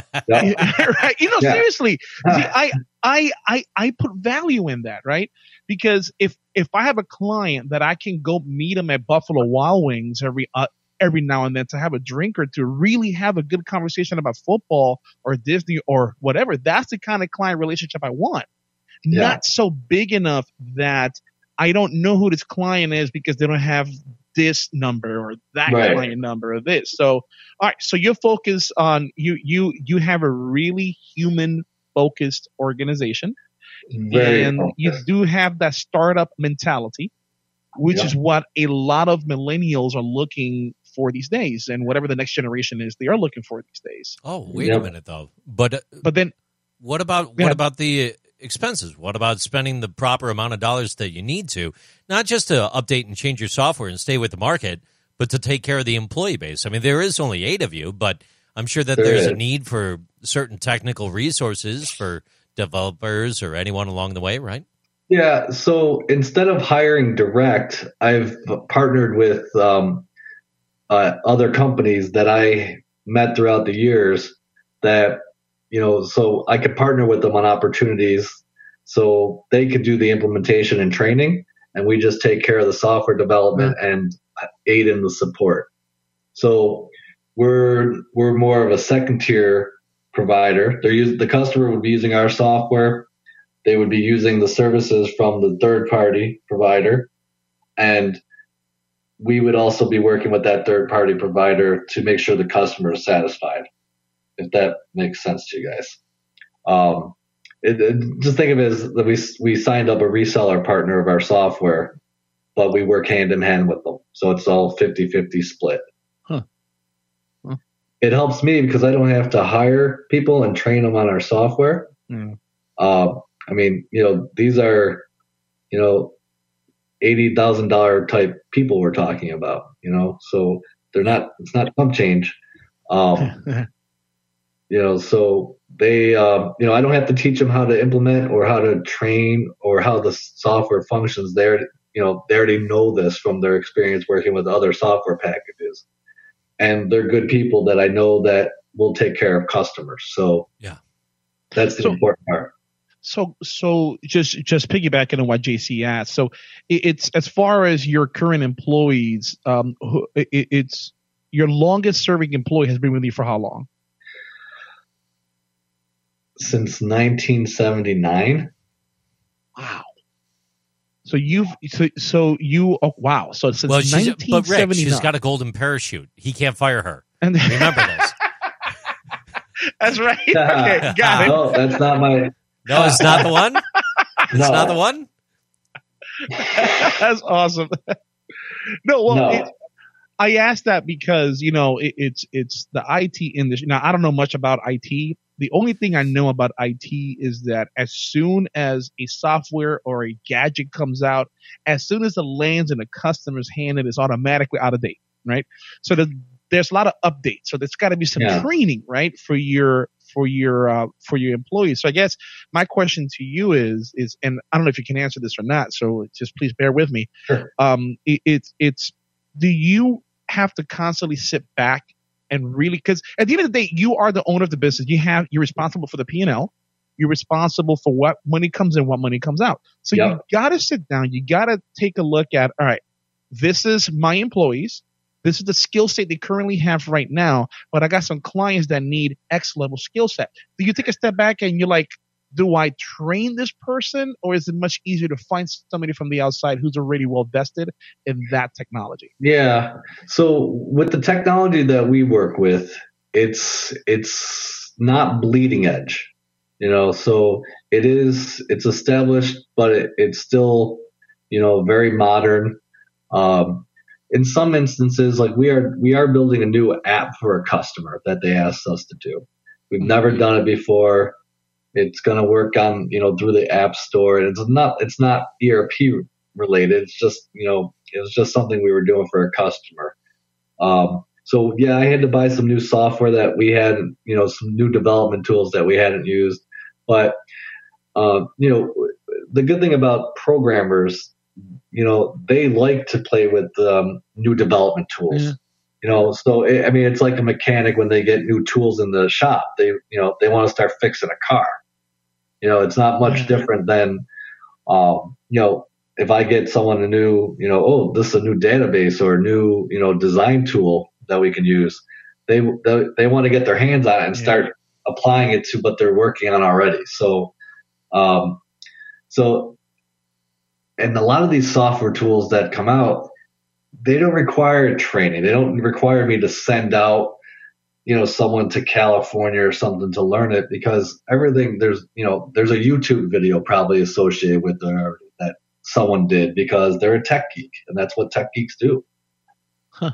Right? You know, yeah. seriously. See, I I I I put value in that, right? Because if if I have a client that I can go meet them at Buffalo Wild Wings every uh, every now and then to have a drink or to really have a good conversation about football or Disney or whatever, that's the kind of client relationship I want. Yeah. Not so big enough that I don't know who this client is because they don't have this number or that right. client number or this. So, all right. So you focus on, you, you, you have a really human focused organization. Very and focused. You do have that startup mentality, which yeah. is what a lot of millennials are looking for these days, and whatever the next generation is, they are looking for these days. Oh, wait yep. a minute though. But uh, but then, what about yeah. what about the expenses? What about spending the proper amount of dollars that you need to, not just to update and change your software and stay with the market, but to take care of the employee base? I mean, there is only eight of you, but I'm sure that there there's is. a need for certain technical resources for developers or anyone along the way, right? Yeah. So instead of hiring direct, I've partnered with um, uh, other companies that I met throughout the years that, you know, so I could partner with them on opportunities so they could do the implementation and training, and we just take care of the software development mm-hmm. and aid in the support. So we're we're more of a second tier provider. They're using, the customer would be using our software. They would be using the services from the third party provider, and we would also be working with that third party provider to make sure the customer is satisfied, if that makes sense to you guys. Um, it, it, just think of it as that we, we signed up a reseller partner of our software, but we work hand in hand with them. So it's all fifty-fifty split. Huh. Huh. It helps me because I don't have to hire people and train them on our software. Mm. Uh, I mean, you know, these are, you know, eighty thousand dollars type people we're talking about, you know, so they're not, it's not pump change. Um, you know, so they, um, you know, I don't have to teach them how to implement or how to train or how the software functions. They're, you know, they already know this from their experience working with other software packages, and they're good people that I know that will take care of customers. So yeah, that's the so, important part. So, so just just piggybacking on what J C asked. So, it, it's as far as your current employees, um, who, it, it's your longest serving employee has been with you for how long? Since nineteen seventy-nine. Wow. So you've so so you oh wow. So since well, she's, nineteen seventy-nine, but Rick, she's got a golden parachute. He can't fire her. And remember this. That's right. Okay, got it. No, that's not my. No, it's not the one? It's no. not the one? That's awesome. No, well, no. It, I asked that because, you know, it, it's it's the I T industry. Now, I don't know much about I T. The only thing I know about I T is that as soon as a software or a gadget comes out, as soon as it lands in a customer's hand, it is automatically out of date, right? So the, there's a lot of updates. So there's got to be some yeah. training, right, for your for your uh, for your employees. So I guess my question to you is is, and I don't know if you can answer this or not. So just please bear with me. Sure. Um, it, it's it's do you have to constantly sit back and really, because at the end of the day, you are the owner of the business. You have you're responsible for the P and L, You're responsible for what money comes in, what money comes out. So yep. you got to sit down. You got to take a look at, all right, this is my employees. This is the skill set they currently have right now, but I got some clients that need X level skill set. Do you take a step back and you're like, do I train this person, or is it much easier to find somebody from the outside who's already well vested in that technology? Yeah. So with the technology that we work with, it's it's not bleeding edge, you know. So it is it's established, but it, it's still, you know, very modern. Um, in some instances, like we are we are building a new app for a customer that they asked us to do. We've mm-hmm. never done it before. It's going to work on, you know, through the app store. And it's not, it's not E R P related. It's just, you know, it was just something we were doing for a customer. Um, so yeah, I had to buy some new software that we had, you know, some new development tools that we hadn't used. But, uh, you know, the good thing about programmers, you know, they like to play with um, new development tools. Yeah. You know, so it, I mean, it's like a mechanic when they get new tools in the shop. They, you know, they want to start fixing a car. You know, it's not much different than, um, you know, if I get someone a new, you know, oh, this is a new database or a new, you know, design tool that we can use. They they, they want to get their hands on it and yeah. start applying it to what they're working on already. So, um, so, and a lot of these software tools that come out, they don't require training. They don't require me to send out, you know, someone to California or something to learn it, because everything there's, you know, there's a YouTube video probably associated with it that someone did because they're a tech geek, and that's what tech geeks do. Huh.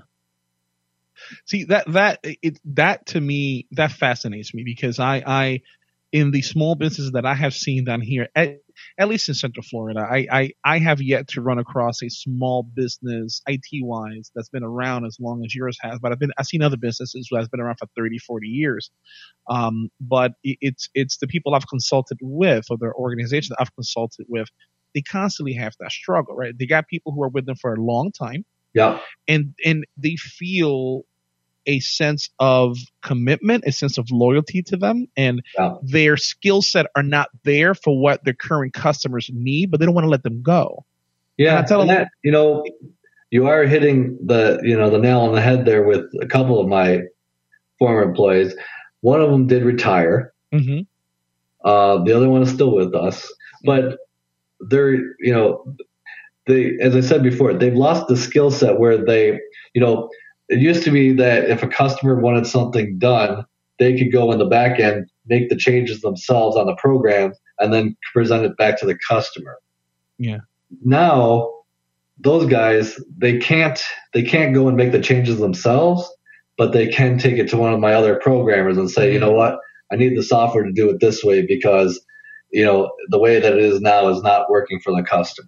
See, that, that, it, that to me, that fascinates me because I, I, in the small businesses that I have seen down here, at, at least in Central Florida, I, I, I have yet to run across a small business I T wise that's been around as long as yours has. But I've been, I've seen other businesses who has been around for thirty, forty years. Um, but it, it's, it's the people I've consulted with or the organizations I've consulted with. They constantly have that struggle, right? They got people who are with them for a long time. Yeah. And, and they feel a sense of commitment, a sense of loyalty to them, and yeah. their skill set are not there for what their current customers need, but they don't want to let them go. Yeah, and, and that, you know, you are hitting the, you know, the nail on the head there with a couple of my former employees. One of them did retire. Mm-hmm. Uh, the other one is still with us, but they're, you know, they, as I said before, they've lost the skill set where they, you know, it used to be that if a customer wanted something done, they could go in the back end, make the changes themselves on the program, and then present it back to the customer. Yeah. Now, those guys, they can't they can't go and make the changes themselves, but they can take it to one of my other programmers and say, mm-hmm. you know what, I need the software to do it this way because, you know, the way that it is now is not working for the customer.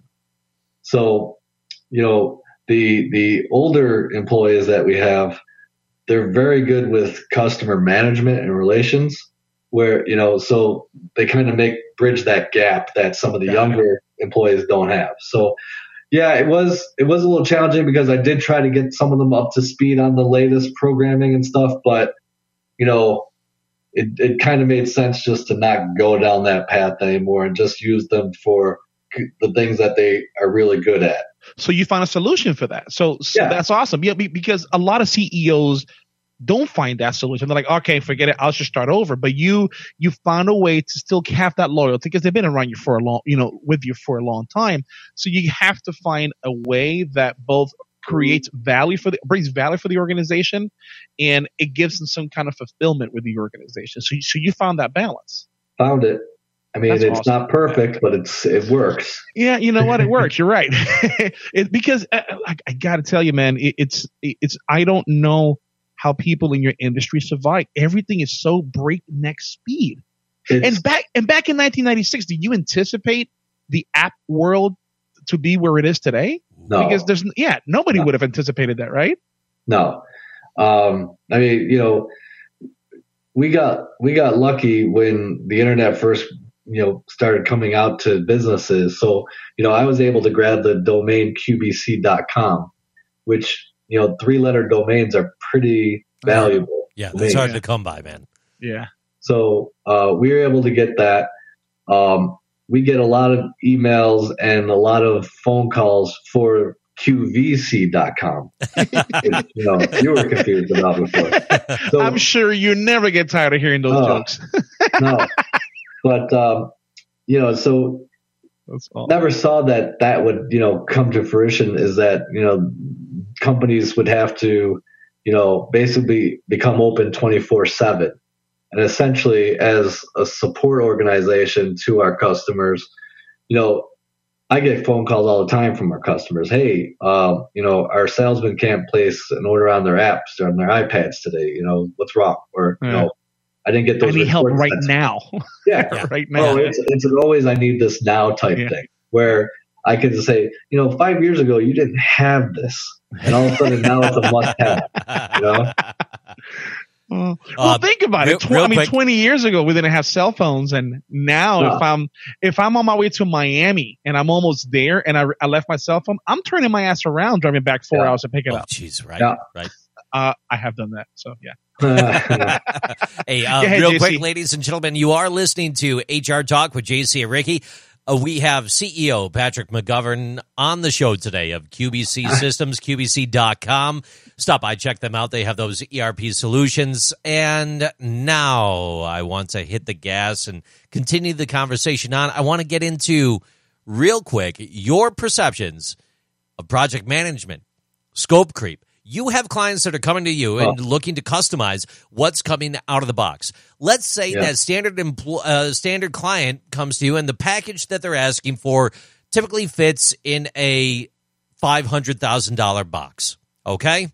So, you know, The the older employees that we have, they're very good with customer management and relations, where, you know, so they kind of make bridge that gap that some of the younger employees don't have. So, yeah, it was it was a little challenging because I did try to get some of them up to speed on the latest programming and stuff, but, you know, it, it kind of made sense just to not go down that path anymore and just use them for the things that they are really good at. So you found a solution for that. So, so yeah. That's awesome. Yeah, because a lot of C E Os don't find that solution. They're like, okay, forget it. I'll just start over. But you, you found a way to still have that loyalty because they've been around you for a long, you know, with you for a long time. So you have to find a way that both creates value for the, brings value for the organization, and it gives them some kind of fulfillment with the organization. So, so you found that balance. Found it. I mean, That's it's awesome. Not perfect, but it's it works. Yeah, you know what? It works. You're right. it, because uh, I, I got to tell you, man, it, it's it's. I don't know how people in your industry survive. Everything is so breakneck speed. It's, and back and back in nineteen ninety-six, did you anticipate the app world to be where it is today? No. Because there's yeah, nobody no. would have anticipated that, right? No. Um, I mean, you know, we got we got lucky when the internet first, you know, started coming out to businesses. So, you know, I was able to grab the domain Q B C dot com, which, you know, three letter domains are pretty valuable. Yeah, that's hard to come by, man. Yeah. So uh, we were able to get that. um, we get a lot of emails and a lot of phone calls for Q V C dot com. you know, you were confused about before. So, I'm sure you never get tired of hearing those uh, jokes. no, but um, you know, so That's all. never saw that that would, you know, come to fruition. Is that, you know, companies would have to, you know, basically become open twenty-four seven, and essentially as a support organization to our customers, you know. I get phone calls all the time from our customers. Hey, um, you know, our salesman can't place an order on their apps or on their iPads today. You know, what's wrong? Or, you Yeah. know, I didn't get those. I need help reports. right That's- now. Yeah. Yeah. right now. Oh, it's, it's an always I need this now type Yeah. thing where I could say, you know, five years ago you didn't have this. And all of a sudden now it's a must have. You know? Uh, well, Uh, think about real- it. Tw- real I mean, quick. twenty years ago we didn't have cell phones, and now No. if I'm if I'm on my way to Miami and I'm almost there, and I, I left my cell phone, I'm turning my ass around, driving back four Yeah. hours to pick it Oh, up. jeez, right, Yeah. right. Uh, I have done that, so yeah. Hey, uh, Go ahead, real J C. quick, ladies and gentlemen, you are listening to H R Talk with J C and Ricky. Uh, we have C E O Patrick McGovern on the show today of Q B C Systems, Q B C dot com. Stop by, check them out. They have those E R P solutions. And now I want to hit the gas and continue the conversation on. I want to get into, real quick, your perceptions of project management, scope creep. You have clients that are coming to you and Oh. looking to customize what's coming out of the box. Let's say Yeah. that standard empl- uh, standard client comes to you and the package that they're asking for typically fits in a five hundred thousand dollars box. Okay?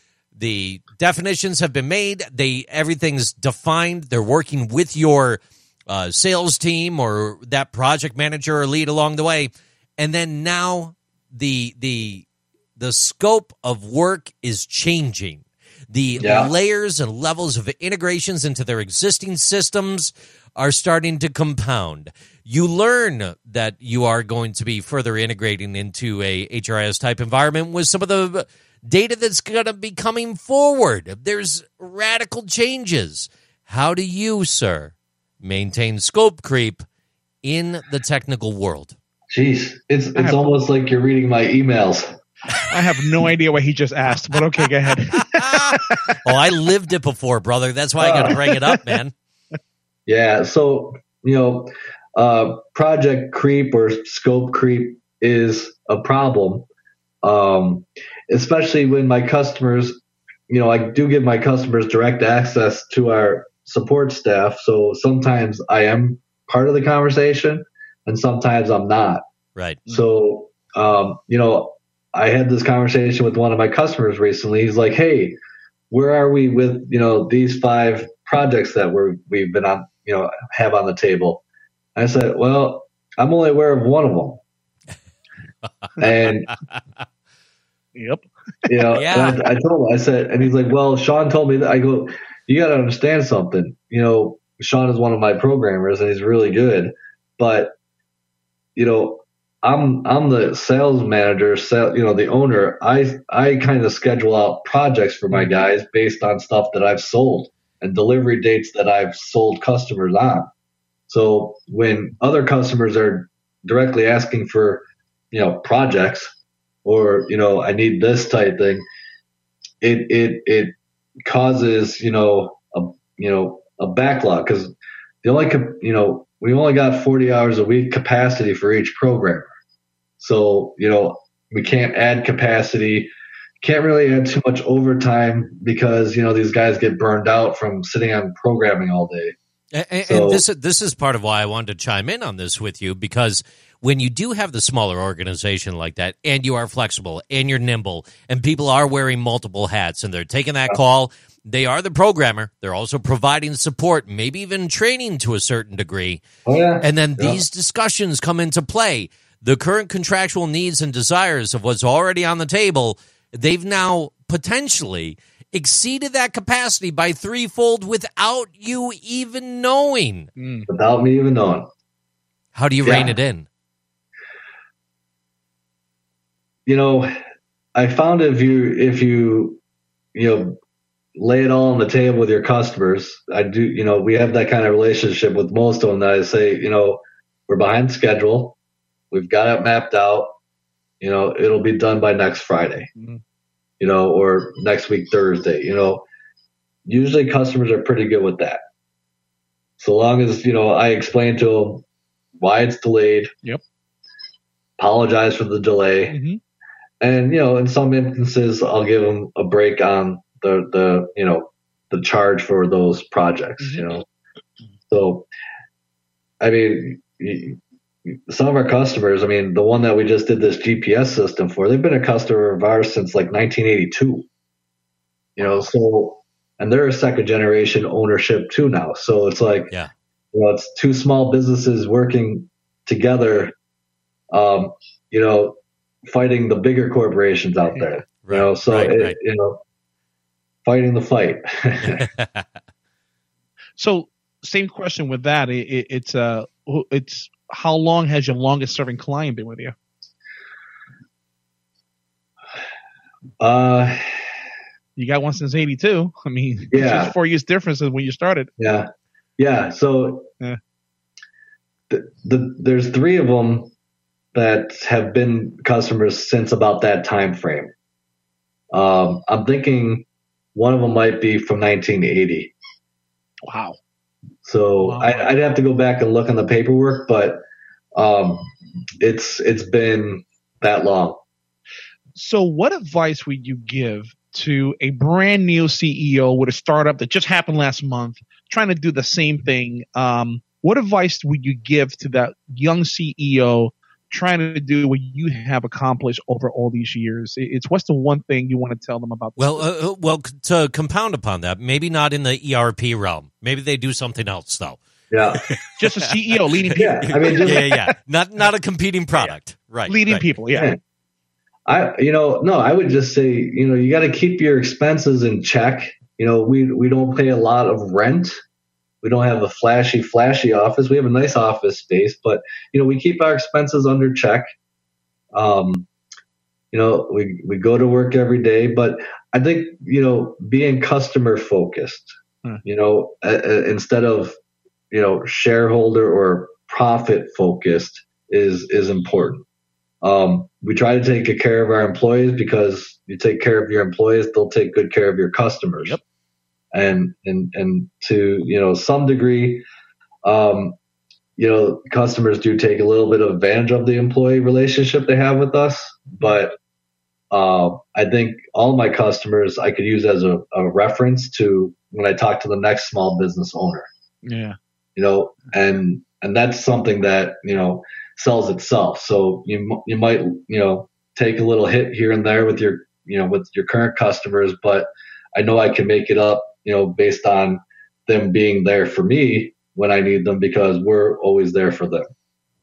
The definitions have been made. They everything's defined. They're working with your uh, sales team or that project manager or lead along the way. And then now the the the scope of work is changing. The Yeah. layers and levels of integrations into their existing systems are starting to compound. You learn that you are going to be further integrating into a H R I S type environment with some of the data that's going to be coming forward. There's radical changes. How do you, sir, maintain scope creep in the technical world? Jeez, it's it's have- almost like you're reading my emails. I have no idea what he just asked, but okay, go ahead. Oh, I lived it before, brother. That's why I got to bring it up, man. Yeah, so you know, uh, project creep or scope creep is a problem, um, especially when my customers, you know, I do give my customers direct access to our support staff. So sometimes I am part of the conversation, and sometimes I'm not. Right. So, um, you know, I had this conversation with one of my customers recently. He's like, "Hey, where are we with, you know, these five projects that we're we've been on, you know, have on the table?" I said, "Well, I'm only aware of one of them." And Yep. you know, Yeah. and I, I told him, I said, and he's like, "Well, Sean told me that." I go, "You got to understand something. You know, Sean is one of my programmers, and he's really good, but you know." I'm I'm the sales manager, sale, you know, the owner. I I kind of schedule out projects for my guys based on stuff that I've sold and delivery dates that I've sold customers on. So when other customers are directly asking for, you know, projects or, you know, I need this type thing, it it it causes, you know, a you know, a backlog because the only co- you know, we only got forty hours a week capacity for each programmer. So, you know, we can't add capacity, can't really add too much overtime because, you know, these guys get burned out from sitting on programming all day. And, and So- this this is part of why I wanted to chime in on this with you, because when you do have the smaller organization like that and you are flexible and you're nimble and people are wearing multiple hats and they're taking that call, they are the programmer. They're also providing support, maybe even training to a certain degree. Oh, yeah. And then Yeah. these discussions come into play. The current contractual needs and desires of what's already on the table, they've now potentially exceeded that capacity by threefold without you even knowing. Mm. Without me even knowing. How do you Yeah. rein it in? You know, I found if you if you you know lay it all on the table with your customers, I do. You know, we have that kind of relationship with most of them. That I say, you know, we're behind schedule. We've got it mapped out. You know, it'll be done by next Friday, mm-hmm. you know, or next week, Thursday, you know. Usually customers are pretty good with that. So long as, you know, I explain to them why it's delayed. Yep. Apologize for the delay. Mm-hmm. And, you know, in some instances, I'll give them a break on the, the you know, the charge for those projects, mm-hmm. you know. So, I mean, some of our customers, I mean, the one that we just did this G P S system for, they've been a customer of ours since like nineteen eighty-two. You know, so... And they're a second generation ownership too now. So it's like, yeah. you know, it's two small businesses working together, um, you know, fighting the bigger corporations out there. Right, you know, so, right, it, right. you know, fighting the fight. So same question with that. It, it, it's, uh, it's how long has your longest serving client been with you? Uh, You got one since eighty-two. I mean, yeah. it's just four years difference than when you started. Yeah. Yeah. So yeah. The, the, there's three of them that have been customers since about that time frame. Um, I'm thinking one of them might be from nineteen eighty. Wow. So wow. I, I'd have to go back and look on the paperwork, but um, it's it's been that long. So what advice would you give to a brand new C E O with a startup that just happened last month, trying to do the same thing? Um, what advice would you give to that young C E O trying to do what you have accomplished over all these years? It's what's the one thing you want to tell them about? Well, uh, well, to compound upon that, maybe not in the E R P realm. Maybe they do something else though. Yeah, just a C E O leading people. Yeah, I mean, just, yeah, yeah, yeah, not not a competing product, right? Leading right. people, yeah. yeah. I, you know, no, I would just say, you know, you got to keep your expenses in check. You know, we, we don't pay a lot of rent. We don't have a flashy, flashy office. We have a nice office space, but, you know, we keep our expenses under check. Um, you know, we, we go to work every day, but I think, you know, being customer focused, hmm. you know, uh, uh, instead of, you know, shareholder or profit focused is, is important. Um, we try to take good care of our employees because you take care of your employees, they'll take good care of your customers. Yep. And, and, and to, you know, some degree, um, you know, customers do take a little bit of advantage of the employee relationship they have with us. But, uh, I think all my customers I could use as a, a reference to when I talk to the next small business owner. Yeah. You know, and, and that's something that, you know, sells itself. So you you might, you know, take a little hit here and there with your, you know, with your current customers, but I know I can make it up, you know, based on them being there for me when I need them because we're always there for them.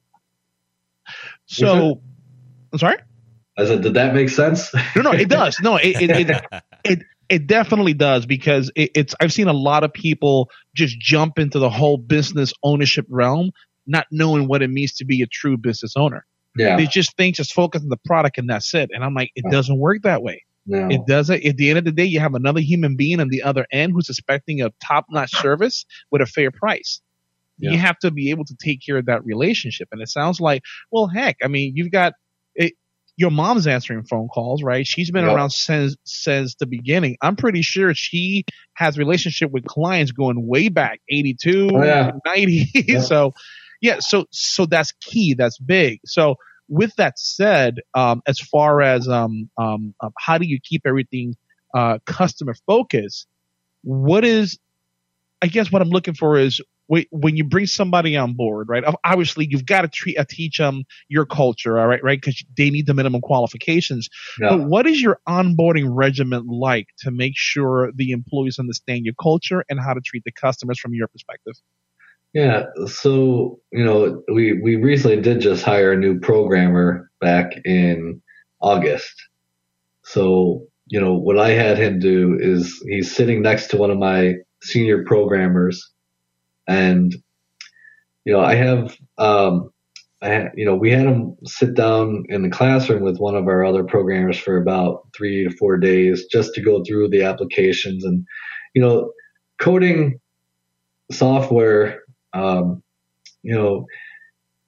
So, I'm sorry? I said, did that make sense? No, no, it does. No, it it it, it, it definitely does because it, it's I've seen a lot of people just jump into the whole business ownership realm, not knowing what it means to be a true business owner. Yeah. They just think just focus on the product and that's it. And I'm like, it doesn't work that way. No. It doesn't. At the end of the day, you have another human being on the other end who's expecting a top-notch service with a fair price. Yeah. You have to be able to take care of that relationship. And it sounds like, well, heck, I mean, you've got it, your mom's answering phone calls, right? She's been yep. around since since the beginning. I'm pretty sure she has relationship with clients going way back, eighty-two, oh, yeah. ninety. Yeah. So, yeah, so so that's key. That's big. So with that said, um, as far as um, um, um, how do you keep everything uh, customer focused, what is, I guess what I'm looking for is when you bring somebody on board, right? Obviously, you've got to treat, uh, teach them your culture, all right, right? Because they need the minimum qualifications. Yeah. But what is your onboarding regimen like to make sure the employees understand your culture and how to treat the customers from your perspective? Yeah, so, you know, we, we recently did just hire a new programmer back in August. So, you know, what I had him do is he's sitting next to one of my senior programmers. And, you know, I have, um, I, you know, we had him sit down in the classroom with one of our other programmers for about three to four days just to go through the applications and, you know, coding software, um, you know,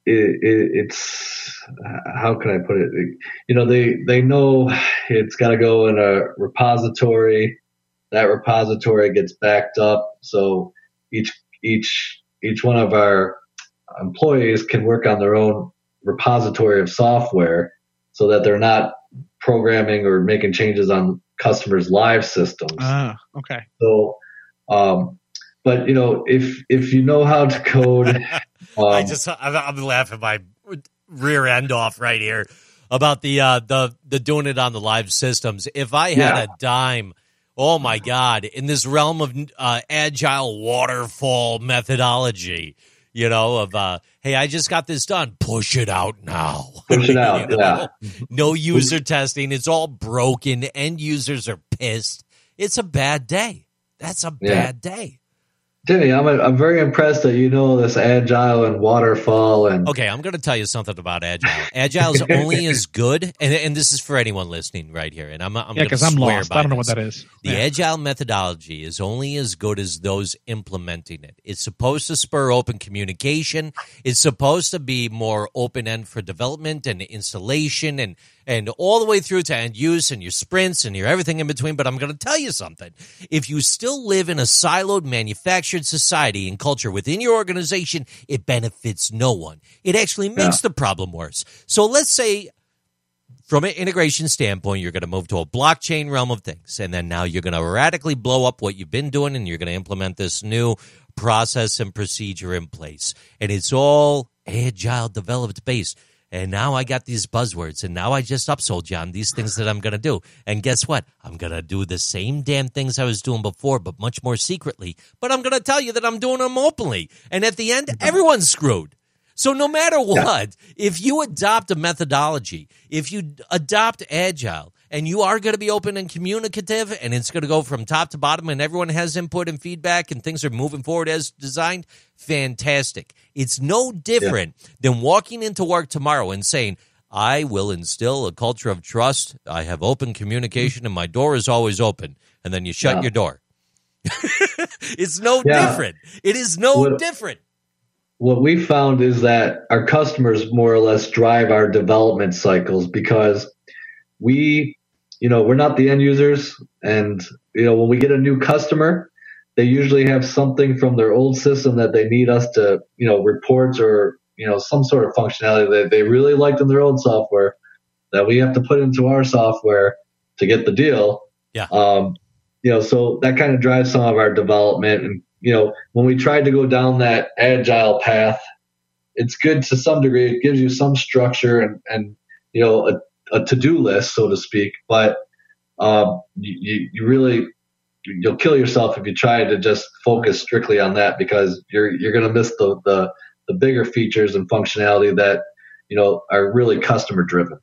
it, it, it's, how can I put it? You know, they, they know it's got to go in a repository. That repository gets backed up. So each, each, each one of our employees can work on their own repository of software so that they're not programming or making changes on customers' live systems. Ah, okay. So, um, but you know, if if you know how to code, um, I just I'm, I'm laughing my rear end off right here about the uh, the the doing it on the live systems. If I had Yeah. a dime, oh my God, in this realm of uh, agile waterfall methodology, you know, of uh, hey, I just got this done, push it out now. push it out. You know? Yeah. No user testing. It's all broken. End users are pissed. It's a bad day. That's a Yeah. bad day. Timmy, I'm I'm very impressed that you know this agile and waterfall and Okay, I'm going to tell you something about Agile. Agile is only as good, and, and this is for anyone listening right here, and I'm, I'm Yeah, going to because I'm swear lost. by I don't know this. what that is. The Yeah. Agile methodology is only as good as those implementing it. It's supposed to spur open communication. It's supposed to be more open-end for development and installation and, and all the way through to end use and your sprints and your everything in between. But I'm going to tell you something. If you still live in a siloed manufactured society and culture within your organization, it benefits no one. It actually makes the problem worse. So let's say from an integration standpoint, you're going to move to a blockchain realm of things, and then now you're going to radically blow up what you've been doing, and you're going to implement this new process and procedure in place. And it's all agile developed based. And now I got these buzzwords, and now I just upsold you on these things that I'm going to do. And guess what? I'm going to do the same damn things I was doing before, but much more secretly. But I'm going to tell you that I'm doing them openly. And at the end, everyone's screwed. So no matter what, if you adopt a methodology, if you adopt Agile, and you are going to be open and communicative, and it's going to go from top to bottom, and everyone has input and feedback, and things are moving forward as designed, fantastic. It's no different yeah. than walking into work tomorrow and saying, I will instill a culture of trust. I have open communication, and my door is always open. And then you shut yeah. your door. It's no yeah. different. It is no what, different. What we found is that our customers more or less drive our development cycles because we, you know, we're not the end users. And, you know, when we get a new customer, they usually have something from their old system that they need us to, you know, reports or, you know, some sort of functionality that they really liked in their old software that we have to put into our software to get the deal. Yeah. Um, you know, so that kind of drives some of our development. And, you know, when we tried to go down that agile path, it's good to some degree. It gives you some structure and, and you know, a, a to-do list, so to speak. But um, you, you really you'll kill yourself if you try to just focus strictly on that because you're you're going to miss the, the the bigger features and functionality that you know are really customer driven.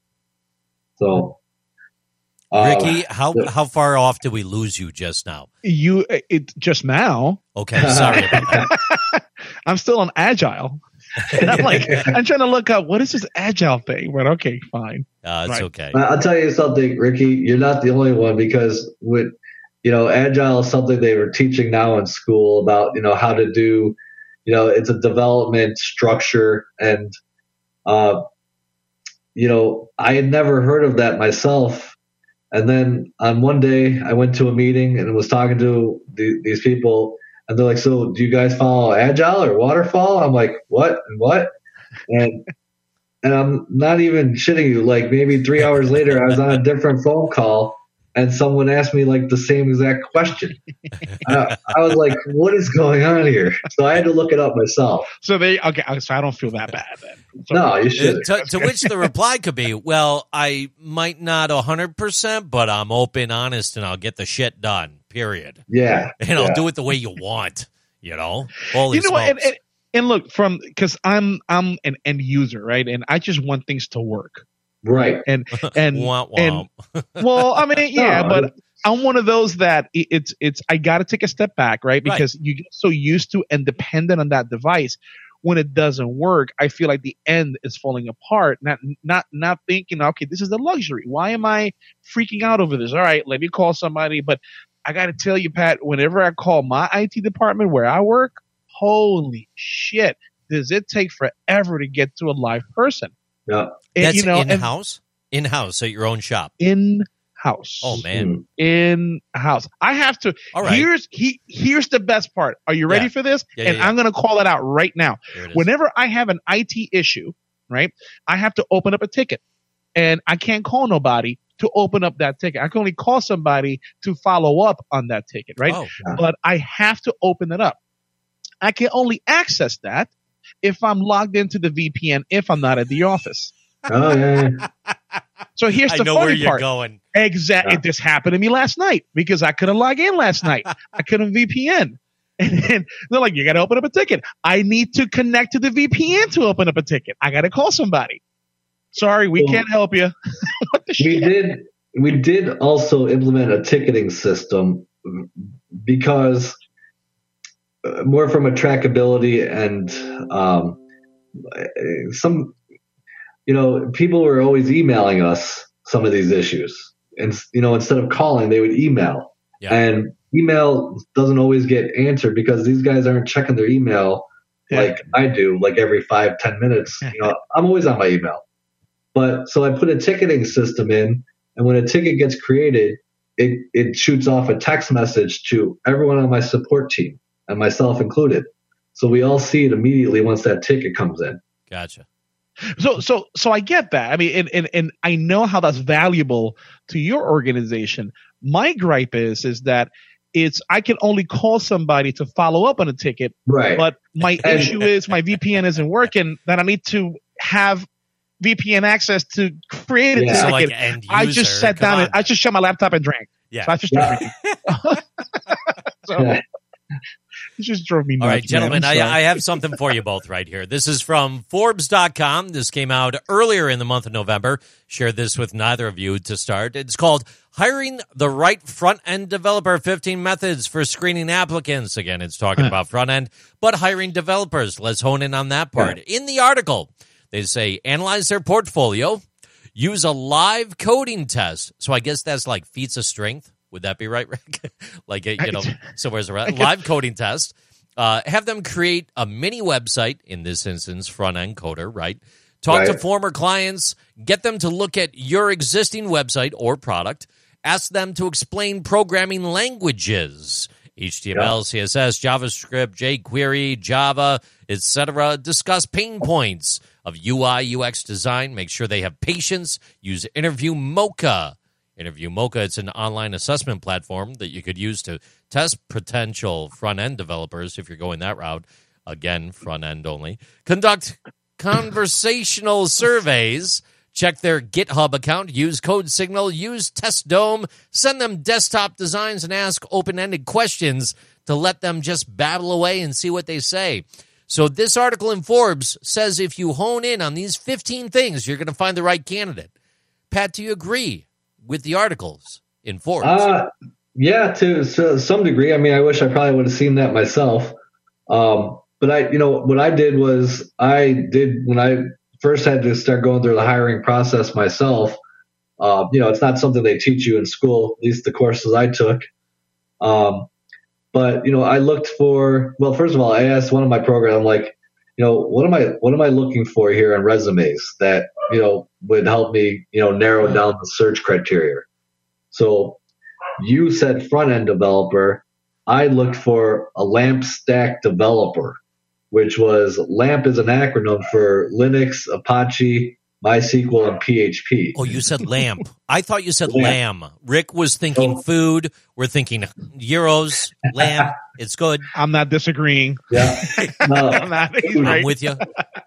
So. Ricky, how how far off did we lose you just now? You it just now. Okay, sorry about that. I'm still on Agile. And I'm like, I'm trying to look up what is this Agile thing. But okay, fine. Uh, it's right. okay. I'll tell you something, Ricky. You're not the only one because with you know, Agile is something they were teaching now in school about you know how to do. You know, it's a development structure, and uh, you know, I had never heard of that myself. And then on one day, I went to a meeting and was talking to the, these people, and they're like, "So, do you guys follow Agile or Waterfall?" I'm like, "What and what?" And and I'm not even shitting you. Like maybe three hours later, I was on a different phone call, and someone asked me like the same exact question. I, I was like, "What is going on here?" So I had to look it up myself. So they okay. So I don't feel that bad then. So, no, you should. To, to which the reply could be, "Well, I might not a hundred percent, but I'm open, honest, and I'll get the shit done. Period. Yeah, and yeah. I'll do it the way you want. You know, holy you know smokes." what? And, and, and look, from because I'm I'm an end user, right? And I just want things to work. Right. And and womp, and womp. well, I mean, yeah, no, but I'm one of those that it, it's it's I got to take a step back, right? Because right. you get so used to and dependent on that device. When it doesn't work, I feel like the end is falling apart. Not not not thinking, okay, this is a luxury. Why am I freaking out over this? All right, let me call somebody. But I got to tell you, Pat, whenever I call my I T department where I work, holy shit, does it take forever to get to a live person? Yeah. And, That's you know, in-house? In-house at your own shop. In-house. Oh, man. In-house. I have to. All right. Here's he. Here's the best part. Are you ready Yeah. for this? Yeah, yeah, and yeah. I'm going to call it out right now. Here it is. Whenever I have an I T issue, right, I have to open up a ticket. And I can't call nobody to open up that ticket. I can only call somebody to follow up on that ticket, right? Oh, But I have to open it up. I can only access that if I'm logged into the V P N if I'm not at the office. Oh, yeah. yeah. So here's I the know funny where you're part. going. Exactly. Yeah. This happened to me last night because I couldn't log in last night. I couldn't V P N. And then they're like, you got to open up a ticket. I need to connect to the V P N to open up a ticket. I got to call somebody. Sorry, we Well, can't help you. What the We shit? did we did also implement a ticketing system because uh, more from a trackability and um, some you know people were always emailing us some of these issues, and you know instead of calling they would email, Yeah. and email doesn't always get answered because these guys aren't checking their email Yeah. like I do, like every five ten minutes. You know, I'm always on my email. But so I put a ticketing system in, and when a ticket gets created, it, it shoots off a text message to everyone on my support team, and myself included. So we all see it immediately once that ticket comes in. Gotcha. So, so, so I get that. I mean, and, and, and I know how that's valuable to your organization. My gripe is, is that it's, I can only call somebody to follow up on a ticket, Right. but my And- issue is my V P N isn't working, that I need to have V P N access to create a Yeah. So ticket. like end I user, just sat come down on. and I just shut my laptop and drank. Yeah. So I just Yeah. drinking. So Yeah. it just drove me nuts. All right, gentlemen, man. I'm I, sorry. I have something for you both right here. This is from Forbes dot com. This came out earlier in the month of November. Shared this with neither of you to start. It's called Hiring the Right Front-End Developer, fifteen Methods for Screening Applicants. Again, it's talking about front-end, but hiring developers. Let's hone in on that part. In the article, they say analyze their portfolio, use a live coding test. So I guess that's like feats of strength. Would that be right, Rick? Like, you know, so where's the right? Live coding test. Uh, have them create a mini website, in this instance, front-end coder, right? Talk to Right. former clients, get them to look at your existing website or product, ask them to explain programming languages, H T M L, Yeah. C S S, JavaScript, jQuery, Java, et cetera. Discuss pain points of U I, U X design. Make sure they have patience. Use Interview Mocha. Interview Mocha, it's an online assessment platform that you could use to test potential front-end developers if you're going that route. Again, front-end only. Conduct conversational surveys. Check their GitHub account. Use Code Signal. Use Test Dome. Send them desktop designs and ask open-ended questions to let them just battle away and see what they say. So this article in Forbes says if you hone in on these fifteen things, you're going to find the right candidate. Pat, do you agree with the articles in Forbes? Uh, yeah, to, to some degree. I mean, I wish I probably would have seen that myself. Um, but I, you know, what I did was I did when I first had to start going through the hiring process myself. Uh, you know, it's not something they teach you in school, at least the courses I took. Um, but you know, I looked for. Well, first of all, I asked one of my program, like, you know, what am I, what am I looking for here in resumes that you know would help me, you know, narrow down the search criteria. So you said front end developer. I looked for a LAMP stack developer, which was LAMP is an acronym for Linux, Apache, MySQL, and P H P. Oh, you said lamp. I thought you said Lamp. lamb. Rick was thinking Oh. food. We're thinking euros. Lamb. It's good. I'm not disagreeing. Yeah. I'm No. not. He's I'm I'm right. with you.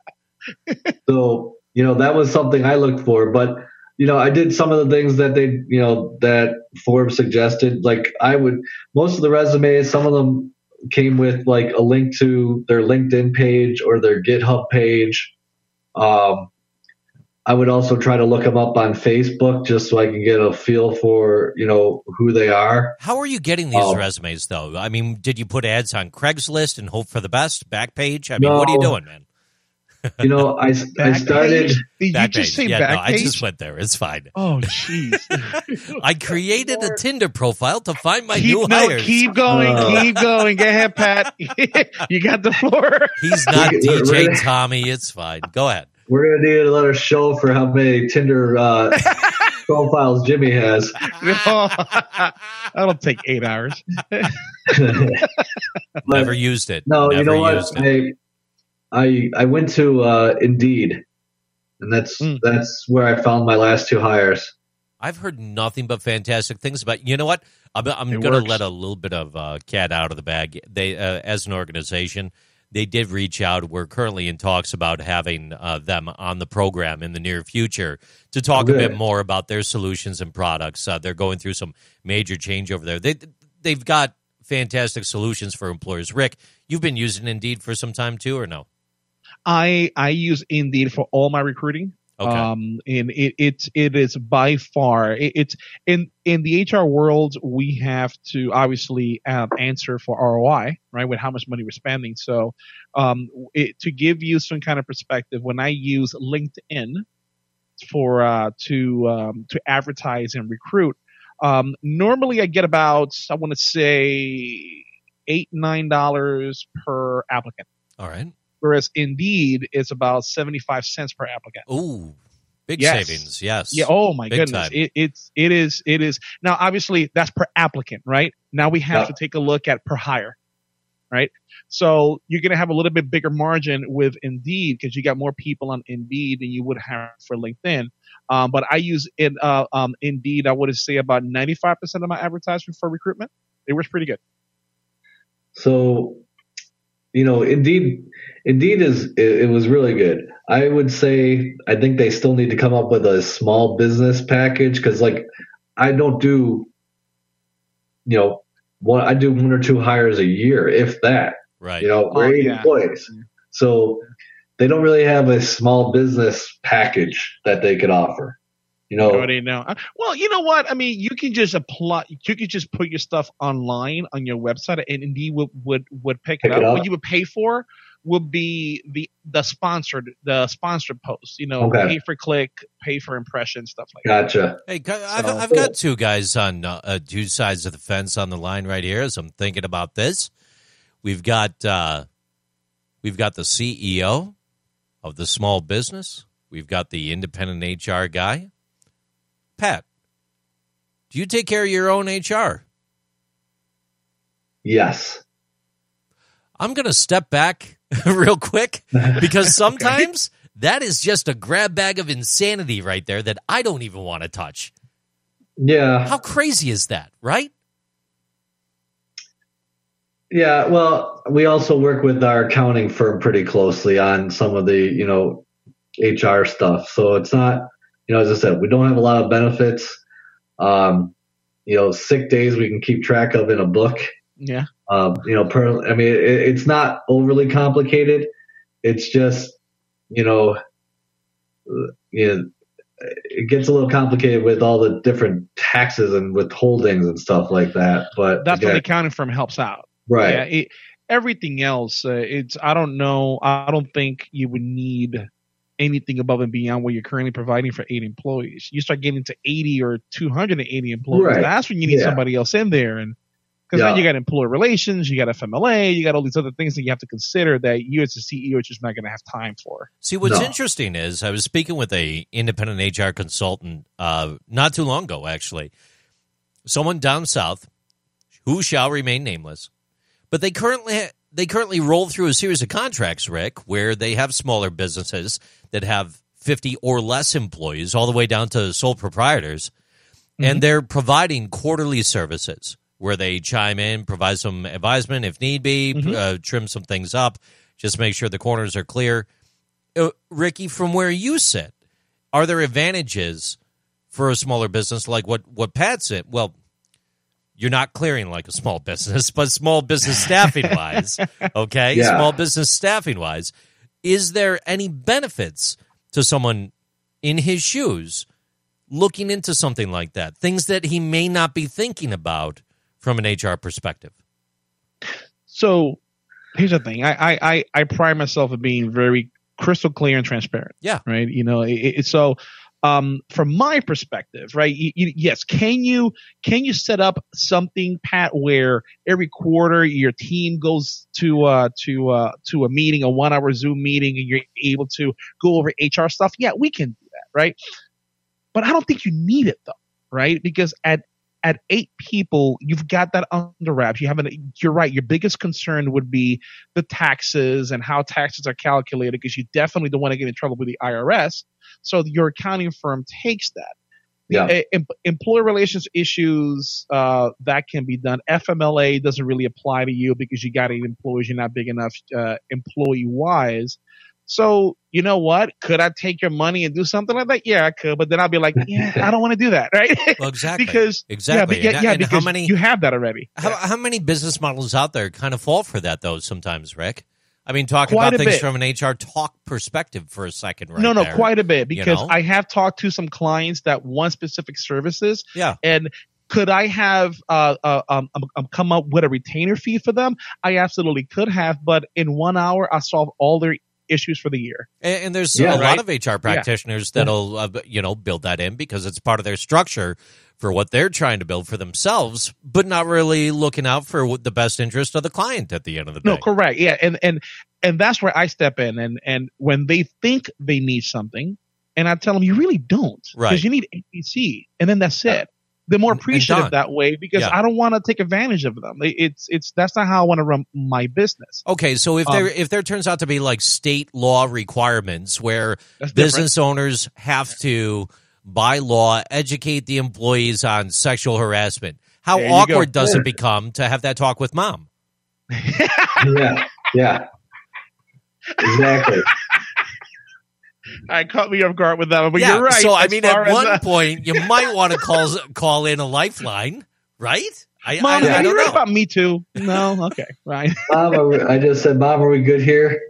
So, you know, that was something I looked for. But, you know, I did some of the things that they, you know, that Forbes suggested. Like I would, most of the resumes, some of them came with like a link to their LinkedIn page or their GitHub page. Um, I would also try to look them up on Facebook just so I can get a feel for, you know, who they are. How are you getting these Oh. resumes, though? I mean, did you put ads on Craigslist and hope for the best? Backpage? I mean, what are you No. doing, man? You know, I, I started. Did you Back just page. say Yeah, back no, I page? just went there. It's fine. Oh, jeez. I created a Tinder profile to find my keep, new no, hires. keep going, Uh. keep going. Go ahead, Pat. You got the floor. He's not We're- D J we're- Tommy. It's fine. Go ahead. We're gonna need another show for how many Tinder uh, profiles Jimmy has. That'll take eight hours. Never used it. No, Never you know used what? it. I, I I went to uh, Indeed, and that's Mm. that's where I found my last two hires. I've heard nothing but fantastic things about. You know what? I'm, I'm It going to works. let a little bit of uh, cat out of the bag. They, uh, as an organization, they did reach out. We're currently in talks about having uh, them on the program in the near future to talk a Good. bit more about their solutions and products. Uh, they're going through some major change over there. They they've got fantastic solutions for employers. Rick, you've been using Indeed for some time too, or no? I I use Indeed for all my recruiting. Okay. Um, and it it it is by far it, it's in in the H R world we have to obviously um, answer for R O I, right, with how much money we're spending. So, um, it, to give you some kind of perspective, when I use LinkedIn for uh to um to advertise and recruit, um, normally I get about I want to say eight nine dollars per applicant. All right. Whereas Indeed is about seventy-five cents per applicant. Ooh, big Yes. savings. Yes. Yeah. Oh my Big goodness. time. It, it's it is it is now obviously that's per applicant, right? Now we have Yeah. to take a look at per hire, right? So you're gonna have a little bit bigger margin with Indeed because you got more people on Indeed than you would have for LinkedIn. Um, but I use it uh, um, Indeed. I would say about ninety-five percent of my advertising for recruitment. It works pretty good. So, you know, Indeed, Indeed is it, it was really good. I would say I think they still need to come up with a small business package because, like, I don't do, you know, one I do one or two hires a year, if that. Right. You know, we're Oh, eight yeah. employees, so they don't really have a small business package that they could offer. You know, I already know. Uh, Well, you know what? I mean, you can just apply. You could just put your stuff online on your website, and Indeed would would, would pick, Pick it it up. up. What you would pay for would be the the sponsored the sponsored posts. You know, Okay. pay for click, pay for impression, stuff like that. gotcha. Hey, gu- I've, So- I've got two guys on uh, uh, two sides of the fence on the line right here as I'm thinking about this. We've got uh, we've got the C E O of the small business. We've got the independent H R guy. Pat, do you take care of your own H R? Yes. I'm going to step back real quick because sometimes that is just a grab bag of insanity right there that I don't even want to touch. Yeah. How crazy is that, right? Yeah, well, we also work with our accounting firm pretty closely on some of the, you know, H R stuff. So it's not, you know, as I said, we don't have a lot of benefits. Um, you know, sick days we can keep track of in a book. Yeah. Um, you know, per, I mean, it, it's not overly complicated. It's just, you know, uh, you know, it gets a little complicated with all the different taxes and withholdings and stuff like that. But That's when again, the accounting firm helps out. right. Yeah. It, everything else, uh, it's I don't know. I don't think you would need anything above and beyond what you're currently providing for eight employees. You start getting to eighty or two hundred eighty employees. Right. That's when you need Yeah. somebody else in there. And because Yeah. then you got employee relations, you got F M L A, you got all these other things that you have to consider that you as a C E O are just not going to have time for. See, what's No. interesting is I was speaking with a independent H R consultant uh, not too long ago, actually. Someone down south who shall remain nameless, but they currently they currently roll through a series of contracts, Rick, where they have smaller businesses that have fifty or less employees, all the way down to sole proprietors, and they're providing quarterly services where they chime in, provide some advisement if need be, Mhm. uh, trim some things up, just make sure the corners are clear. Uh, Ricky, from where you sit, are there advantages for a smaller business like what, what Pat said? Well, you're not clearing like a small business, but small business staffing wise, okay? Yeah. Small business staffing wise. Is there any benefits to someone in his shoes looking into something like that? Things that he may not be thinking about from an H R perspective. So here's the thing. I, I, I, I pride myself in being very crystal clear and transparent. Yeah. Right. You know, it, it, so um, from my perspective, right. You, you, yes. Can you can you set up something, Pat, where every quarter your team goes to uh, to uh, to a meeting, a one hour Zoom meeting, and you're able to go over H R stuff? Yeah, we can do that. Right. But I don't think you need it though. Right. Because at At eight people, you've got that under wraps. You have an, you're right. Your biggest concern would be the taxes and how taxes are calculated, because you definitely don't want to get in trouble with the I R S. So your accounting firm takes that. Yeah. The, em, employee relations issues, uh, that can be done. F M L A doesn't really apply to you because you got eight employees. You're not big enough uh, employee-wise. So, you know what? Could I take your money and do something like that? Yeah, I could. But then I'll be like, yeah, I don't want to do that, right? Well, exactly. because exactly. Yeah, yeah, and, yeah and because how many, you have that already. How, yeah. how many business models out there kind of fall for that, though, sometimes, Rick? I mean, talking Quite about a things bit. from an H R talk perspective for a second, right No, no, there. quite a bit. Because you know? I have talked to some clients that want specific services. Yeah. And could I have uh, uh, um, um, come up with a retainer fee for them? I absolutely could have. But in one hour, I solve all their issues for the year. And, and there's Yeah, a right? lot of H R practitioners yeah. that'll, uh, you know, build that in because it's part of their structure for what they're trying to build for themselves, but not really looking out for what the best interest of the client at the end of the day. No, correct. Yeah. And, and, and that's where I step in. And, and when they think they need something, and I tell them, you really don't. Right. Because you need A B C, and then that's it. They're more appreciative that way because yeah. I don't want to take advantage of them. It's it's that's not how I want to run my business. Okay, so if um, there if there turns out to be like state law requirements where That's business different. owners have to, by law, educate the employees on sexual harassment, how There you awkward go. does it become to have that talk with mom? Yeah, yeah, exactly. I caught me off guard with that one, but yeah, you're right. so I as mean, far at as, one uh, point, you might want to call call in a lifeline, right? I, Mom, I, are I you don't right know. about me too? No, okay, right. Mom, are we, I just said, Mom, are we good here?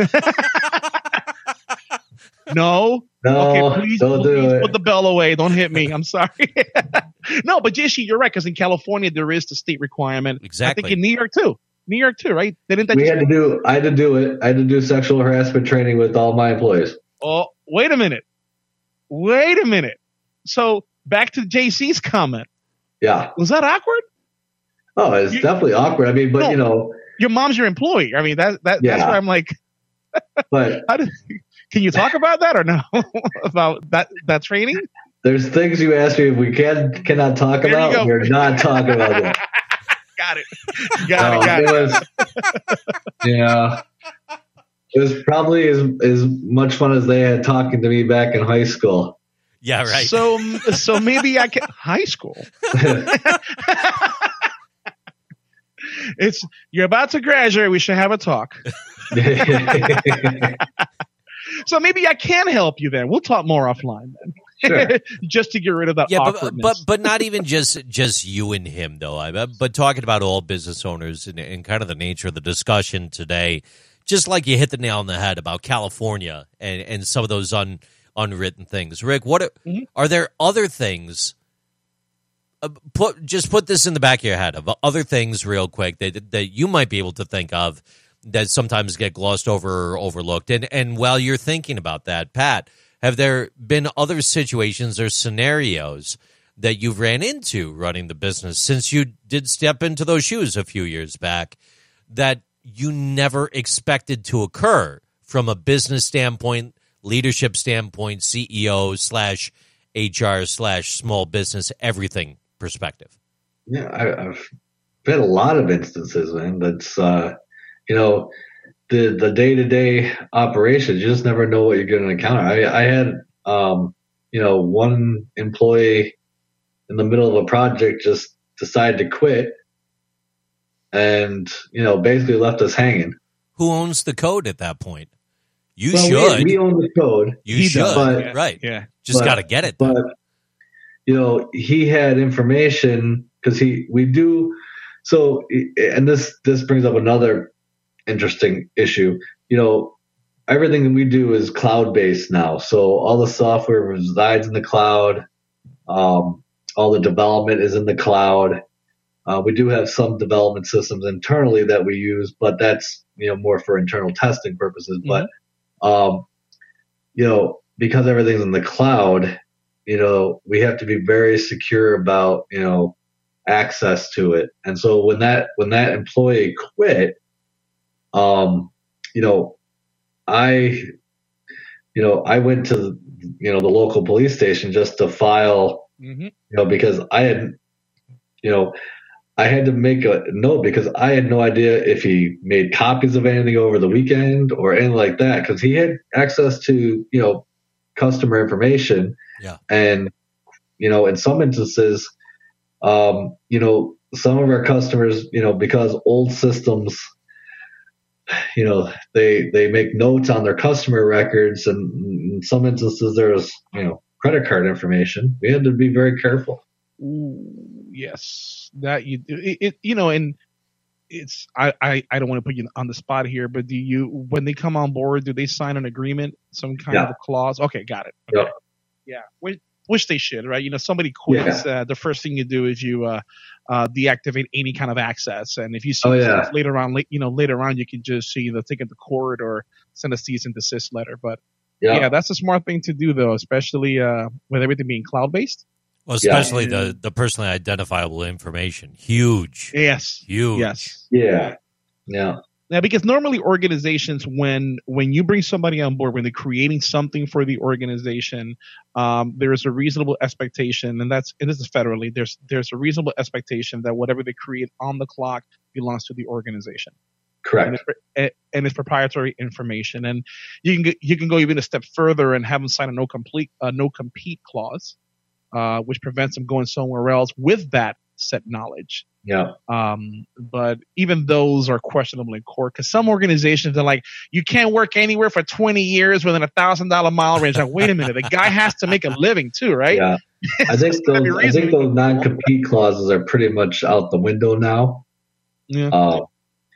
No, No, okay, please, don't please do it. put the bell away. Don't hit me. I'm sorry. No, but Jishi, you're right because in California there is the state requirement. Exactly. I think in New York too. New York too, right? Didn't that We just had to do. I had to do it. I had to do sexual harassment training with all my employees. Oh, wait a minute. Wait a minute. So back to J C's comment. Yeah. Was that awkward? Oh, it's You- definitely awkward. I mean, but No. you know, Your mom's your employee. I mean, that, that that's Yeah. where I'm like, but how do, can you talk about that or no? About that that training? there's things you asked me if we can cannot talk There you about. go. We're not talking about that. Got it. Got No, it. Got it. was, yeah. It was probably as as much fun as they had talking to me back in high school. Yeah, right. So so maybe I can high school. It's you're about to graduate. We should have a talk. So maybe I can help you then. We'll talk more offline then. Sure. Just to get rid of that yeah, but, awkwardness. but but not even just just you and him though. I but talking about all business owners and, and kind of the nature of the discussion today, just like you hit the nail on the head about California and, and some of those un, unwritten things. Rick, what are, Mhm. are there other things? Uh, put just put this in the back of your head of other things real quick that that you might be able to think of that sometimes get glossed over or overlooked. And and while you're thinking about that, Pat, have there been other situations or scenarios that you've ran into running the business since you did step into those shoes a few years back that you never expected to occur from a business standpoint, leadership standpoint, C E O slash H R slash small business, everything perspective? Yeah, I, I've been a lot of instances, man. That's uh, you know, the the day to day operations. You just never know what you're going to encounter. I, I had um, you know, one employee in the middle of a project just decide to quit, and you know, basically left us hanging. Who owns the code at that point? You Well, should. We, we own the code, you He should. does, but- right. yeah. Just but- got to get it. but you know, he had information because he we do so, and this this brings up another interesting issue. You know, everything that we do is cloud based now, so all the software resides in the cloud. Um, all the development is in the cloud. Uh, we do have some development systems internally that we use, but that's you know more for internal testing purposes. But um, you know, because everything's in the cloud, you know, we have to be very secure about, you know, access to it. And so when that when that employee quit, um, you know, I, you know, I went to, you know, the local police station just to file, mm-hmm. you know, because I had, you know, I had to make a note because I had no idea if he made copies of anything over the weekend or anything like that, because he had access to, you know, customer information. Yeah. And, you know, in some instances, um, you know, some of our customers, you know, because old systems, you know, they they make notes on their customer records, and in some instances there's, you know, credit card information. We had to be very careful. Ooh, yes, that you it, it you know, and it's I, I I don't want to put you on the spot here, but do you, when they come on board, do they sign an agreement, some kind yeah. of a clause? Okay, got it. Okay. Yep. Yeah, which, which they should, right? You know, somebody quits, yeah. uh, the first thing you do is you uh, uh, deactivate any kind of access, and if you see oh, stuff yeah. later on, you know, later on, you can just you know take it to court or send a cease and desist letter. But yeah, yeah that's a smart thing to do, though, especially uh, with everything being cloud based. Well, especially yeah. the, the personally identifiable information. Huge. Yes. Huge. Yes. Yeah. Yeah. Now, because normally organizations, when when you bring somebody on board, when they're creating something for the organization, um, there is a reasonable expectation, and that's and this is federally. There's there's a reasonable expectation that whatever they create on the clock belongs to the organization. Correct. And it's, and it's proprietary information, and you can go, you can go even a step further and have them sign a no complete uh, no compete clause, uh, which prevents them going somewhere else with that set knowledge. Yeah. Um, but even those are questionable in court, because some organizations are like, you can't work anywhere for twenty years within a thousand dollar mile range. Like, wait a minute, the guy has to make a living too, right? Yeah. I think those, I think those non-compete clauses are pretty much out the window now. Yeah. Uh,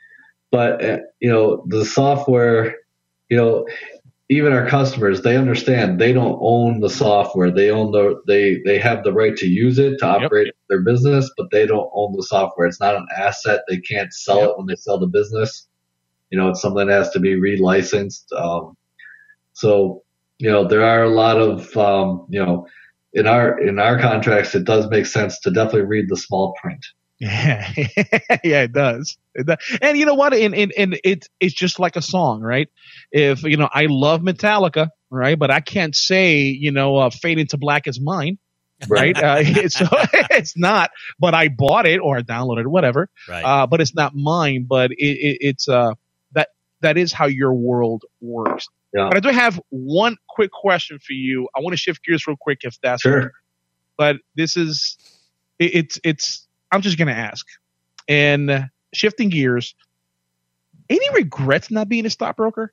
but uh, you know, the software, you know, even our customers, they understand they don't own the software. They own the they they have the right to use it to operate yep. their business, but they don't own the software. It's not an asset. They can't sell yep. it when they sell the business. You know, it's something that has to be relicensed. Um, so, you know, there are a lot of um, you know, in our in our contracts, it does make sense to definitely read the small print. Yeah, yeah, it does. It does. And you know what? And, and, and it's, it's just like a song, right? If, you know, I love Metallica, right? But I can't say, you know, uh, Fade Into Black is mine, right? uh, it's, it's not, but I bought it or I downloaded it, whatever. Right. Uh, but it's not mine, but it, it, it's, uh, that, that is how your world works. Yeah. But I do have one quick question for you. I want to shift gears real quick if that's sure. right. But this is, it, it's, it's, I'm just going to ask. And shifting gears, any regrets not being a stockbroker?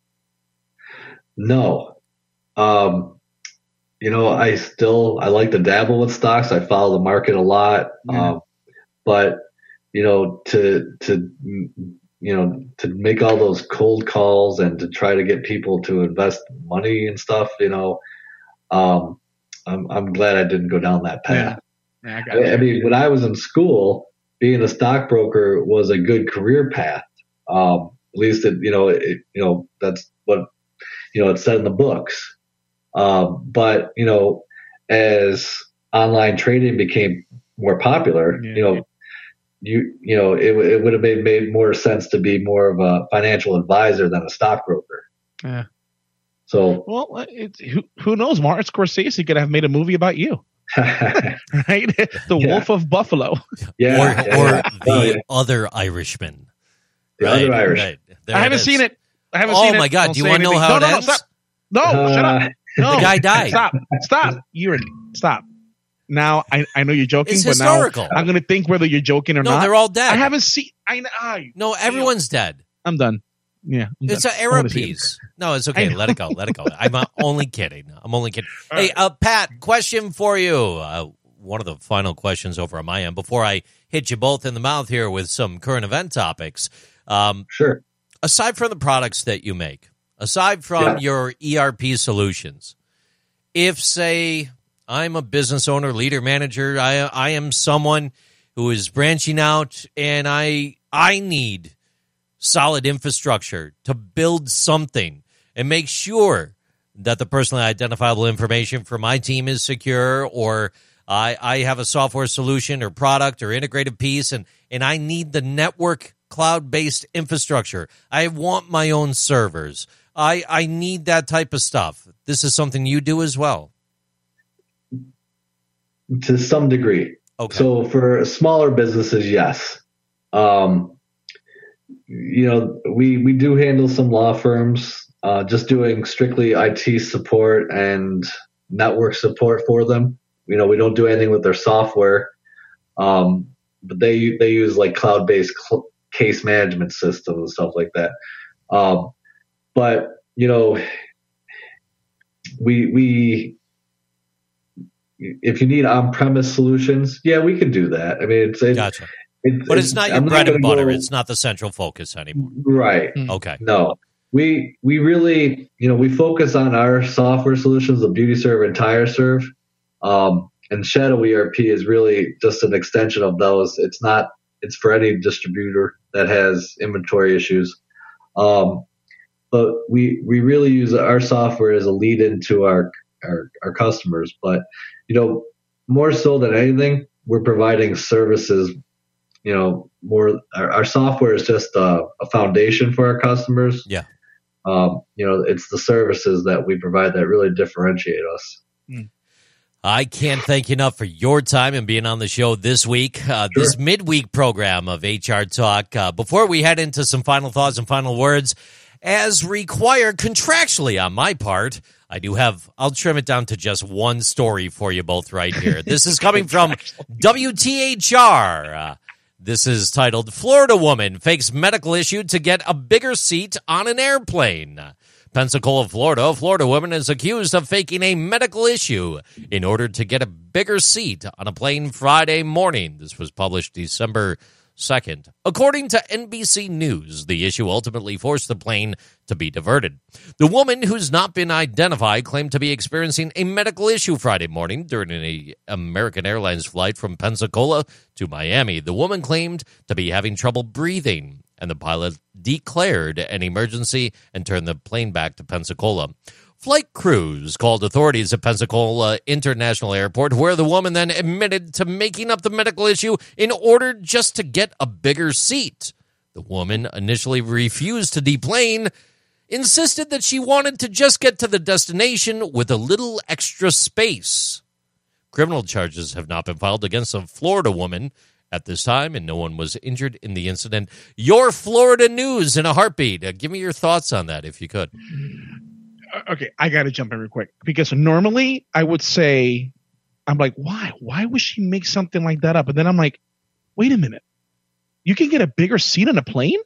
No. Um, you know, I still, I like to dabble with stocks. I follow the market a lot. Yeah. Um, but, you know, to, to, you know, to make all those cold calls and to try to get people to invest money and stuff, you know, um, I'm, I'm glad I didn't go down that path. Yeah. I, I, I mean, when I was in school, being a stockbroker was a good career path. Um, at least, it, you know, it, you know, that's what, you know, it said in the books. Um, but, you know, as online trading became more popular, yeah. you know, you, you know, it, it would have made, made more sense to be more of a financial advisor than a stockbroker. Yeah. So, well, it, who, who knows? Martin Scorsese could have made a movie about you. Right? The yeah. Wolf of Buffalo. Yeah. Or, yeah, or yeah. the oh, yeah. other Irishman. The right, other Irishman. Right. I haven't seen it. I haven't oh seen it. Oh my God. Don't Do you want to know anything. how no, it no, ends? No, stop. No, uh, shut up. No. The guy died. Stop. Stop. You're stop. Now I, I know you're joking, it's but historical. now I'm gonna think whether you're joking or no, not. No, they're all dead. I haven't seen. I, I no, everyone's you know, dead. I'm done. Yeah, I'm it's done. an era piece. No, it's okay. Let it go. Let it go. I'm uh, only kidding. I'm only kidding. All hey, right. uh, Pat, question for you. Uh, one of the final questions over on my end before I hit you both in the mouth here with some current event topics. Um, sure. Aside from the products that you make, aside from yeah. your E R P solutions, if, say, I'm a business owner, leader, manager, I I am someone who is branching out and I I need solid infrastructure to build something and make sure that the personally identifiable information for my team is secure, or I, I have a software solution or product or integrated piece, and, and I need the network cloud-based infrastructure. I want my own servers. I, I need that type of stuff. This is something you do as well. To some degree. Okay. So for smaller businesses, yes. Um, you know, we, we do handle some law firms, uh, just doing strictly I T support and network support for them. You know, we don't do anything with their software, um, but they they use like cloud-based cl- case management systems and stuff like that. Um, but you know, we we if you need on-premise solutions, yeah, we can do that. I mean, it's, it's gotcha. It's, but it's not your I'm bread not and butter. Go, it's not the central focus anymore. Right. Okay. No. We we really, you know, we focus on our software solutions, the BeautyServe and TireServe. Um, and Shadow E R P is really just an extension of those. It's not, it's for any distributor that has inventory issues. Um, but we, we really use our software as a lead into our, our, our customers. But, you know, more so than anything, we're providing services, you know, more, our, our software is just a, a foundation for our customers. Yeah. Um, you know, it's the services that we provide that really differentiate us. Mm. I can't thank you enough for your time and being on the show this week, uh, Sure. this midweek program of H R Talk. Uh, before we head into some final thoughts and final words, as required contractually on my part, I do have, I'll trim it down to just one story for you both right here. This is coming from W T H R. Uh, this is titled, Florida Woman Fakes Medical Issue to Get a Bigger Seat on an Airplane. Pensacola, Florida, a Florida woman is accused of faking a medical issue in order to get a bigger seat on a plane Friday morning. This was published December second. According to N B C News, the issue ultimately forced the plane to be diverted. The woman, who's not been identified, claimed to be experiencing a medical issue Friday morning during an American Airlines flight from Pensacola to Miami. The woman claimed to be having trouble breathing, and the pilot declared an emergency and turned the plane back to Pensacola. Flight crews called authorities at Pensacola International Airport, where the woman then admitted to making up the medical issue in order just to get a bigger seat. The woman initially refused to deplane, insisted that she wanted to just get to the destination with a little extra space. Criminal charges have not been filed against a Florida woman at this time, and no one was injured in the incident. Your Florida news in a heartbeat. Uh, give me your thoughts on that, if you could. Okay, I got to jump in real quick, because normally I would say, I'm like, why? Why would she make something like that up? And then I'm like, wait a minute. You can get a bigger seat on a plane?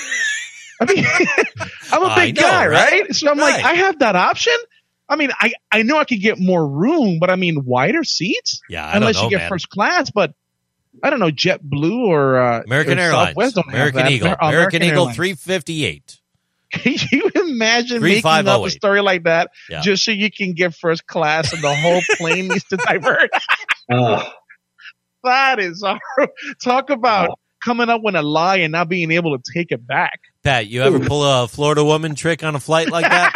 I mean, I'm a big know, guy, right? right? So I'm right. like, I have that option? I mean, I, I know I could get more room, but I mean, wider seats? Yeah, I Unless don't know, you get man. first class, but I don't know, JetBlue or uh, American or Airlines, Southwest don't American have that. Eagle, Amer- American, American Eagle Airlines. three fifty-eight. Can you imagine making up a story like that yeah. just so you can get first class and the whole plane needs to divert? Uh, that is horrible. Talk about coming up with a lie and not being able to take it back. Pat, you ever pull a Florida woman trick on a flight like that?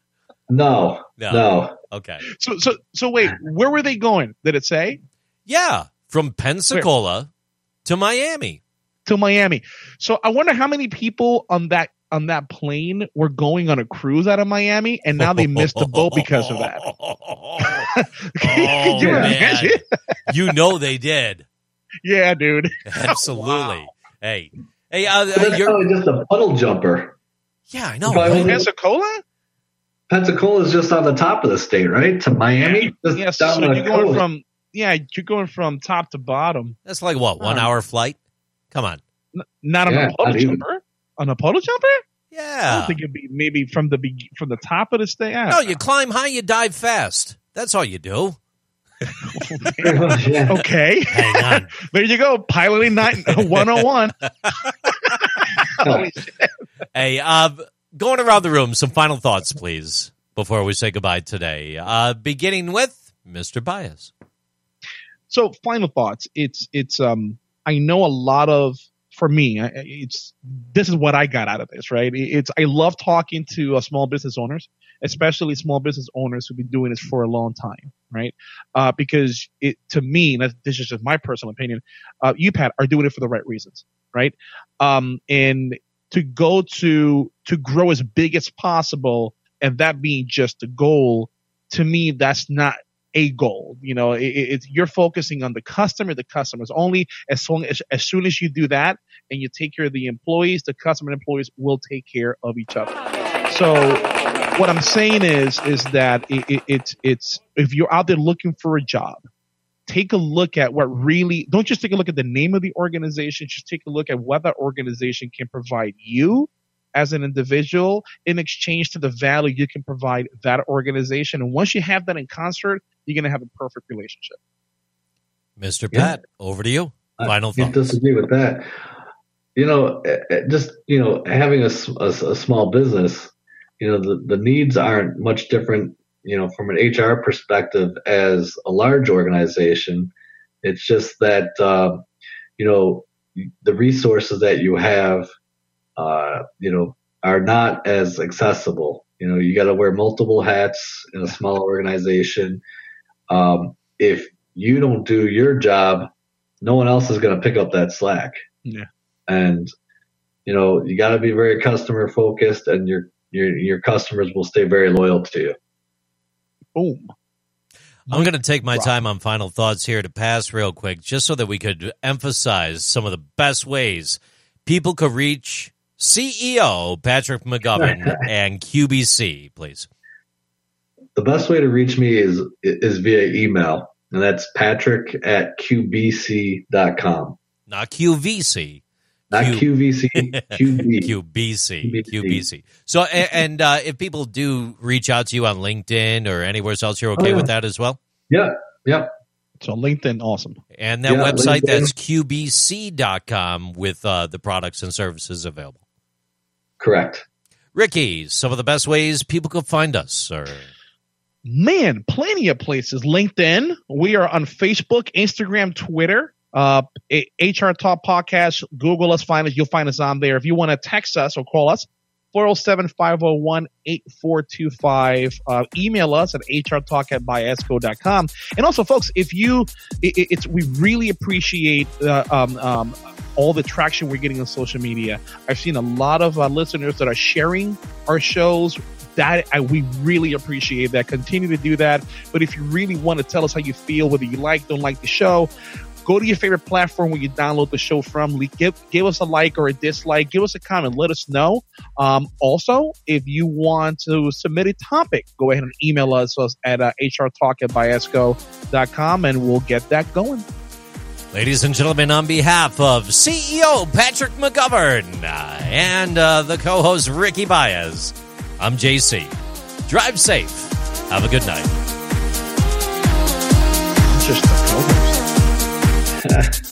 no, no, no. Okay. So, so, so wait, where were they going? Did it say? Yeah, from Pensacola where? to Miami. To Miami. So I wonder how many people on that on that plane were going on a cruise out of Miami, and now they missed the boat because of that. Can you oh, imagine? You know they did. Yeah, dude. Absolutely. Wow. Hey, hey, uh, that's you're probably just a puddle jumper. Yeah, I know. Right? Pensacola. Pensacola is just on the top of the state, right? To Miami. Yeah, yeah so you're going coast. from yeah, you're going from top to bottom. That's like what one hour flight. Come on. N- not on yeah, a puddle jumper. On a puddle jumper? Yeah. I don't think it'd be maybe from the be- from the top of the state. No, you climb high, you dive fast. That's all you do. Okay. Hang on. There you go. Piloting one oh one. Holy shit. Hey, uh, going around the room, some final thoughts, please, before we say goodbye today. Uh, beginning with Mister Bias. So, final thoughts. It's it's um. I know a lot of for me, it's this is what I got out of this, right? It's I love talking to uh, small business owners, especially small business owners who've been doing this for a long time, right? Uh, because it to me, and this is just my personal opinion, uh, U P A T are doing it for the right reasons, right? Um, and to go to to grow as big as possible, and that being just the goal, to me, that's not a goal. You know, it, it's you're focusing on the customer. The customers only. As long as as soon as you do that and you take care of the employees, the customer and employees will take care of each other. So what I'm saying is is that it, it, it's it's if you're out there looking for a job, take a look at what really. Don't just take a look at the name of the organization. Just take a look at what that organization can provide you as an individual in exchange to the value you can provide that organization. And once you have that in concert, you're going to have a perfect relationship. Mister Yeah. Pat, over to you. Final I can't thoughts. disagree with that. You know, just, you know, having a, a, a small business, you know, the, the needs aren't much different, you know, from an H R perspective as a large organization. It's just that, uh, you know, the resources that you have, uh, you know, are not as accessible. You know, you got to wear multiple hats in a small organization. Um, if you don't do your job, no one else is going to pick up that slack. Yeah. And, you know, you got to be very customer focused, and your, your, your customers will stay very loyal to you. Boom. I'm going to take my time on final thoughts here to pass real quick, just so that we could emphasize some of the best ways people could reach C E O Patrick McGovern and Q B C, please. The best way to reach me is is via email, and that's patrick at q b c dot com. Not Q V C. Not Q- Q V C, Q B. Q B C. Q B C. Q B C. So, a- and uh, if people do reach out to you on LinkedIn or anywhere else, you're okay Oh, yeah. with that as well? Yeah, yeah. So LinkedIn, awesome. And that Yeah, website, LinkedIn. that's q b c dot com with uh, the products and services available. Correct. Ricky, some of the best ways people could find us, sir. Man, plenty of places. LinkedIn. We are on Facebook, Instagram, Twitter. Uh, H R Talk Podcast. Google us, find us. You'll find us on there. If you want to text us or call us, four oh seven, five oh one, eight four two five. Uh, email us at h r talk at biasco dot com. And also, folks, if you, it, it's we really appreciate uh, um, um, all the traction we're getting on social media. I've seen a lot of uh, listeners that are sharing our shows. That I, we really appreciate that. Continue to do that. But if you really want to tell us how you feel, whether you like, don't like the show, go to your favorite platform where you download the show from. Give, give us a like or a dislike. Give us a comment. Let us know. Um, also, if you want to submit a topic, go ahead and email us at uh, h r talk at biasco dot com, and we'll get that going. Ladies and gentlemen, on behalf of C E O Patrick McGovern uh, and uh, the co-host Ricky Baez, I'm J C. Drive safe. Have a good night. Just the co-host.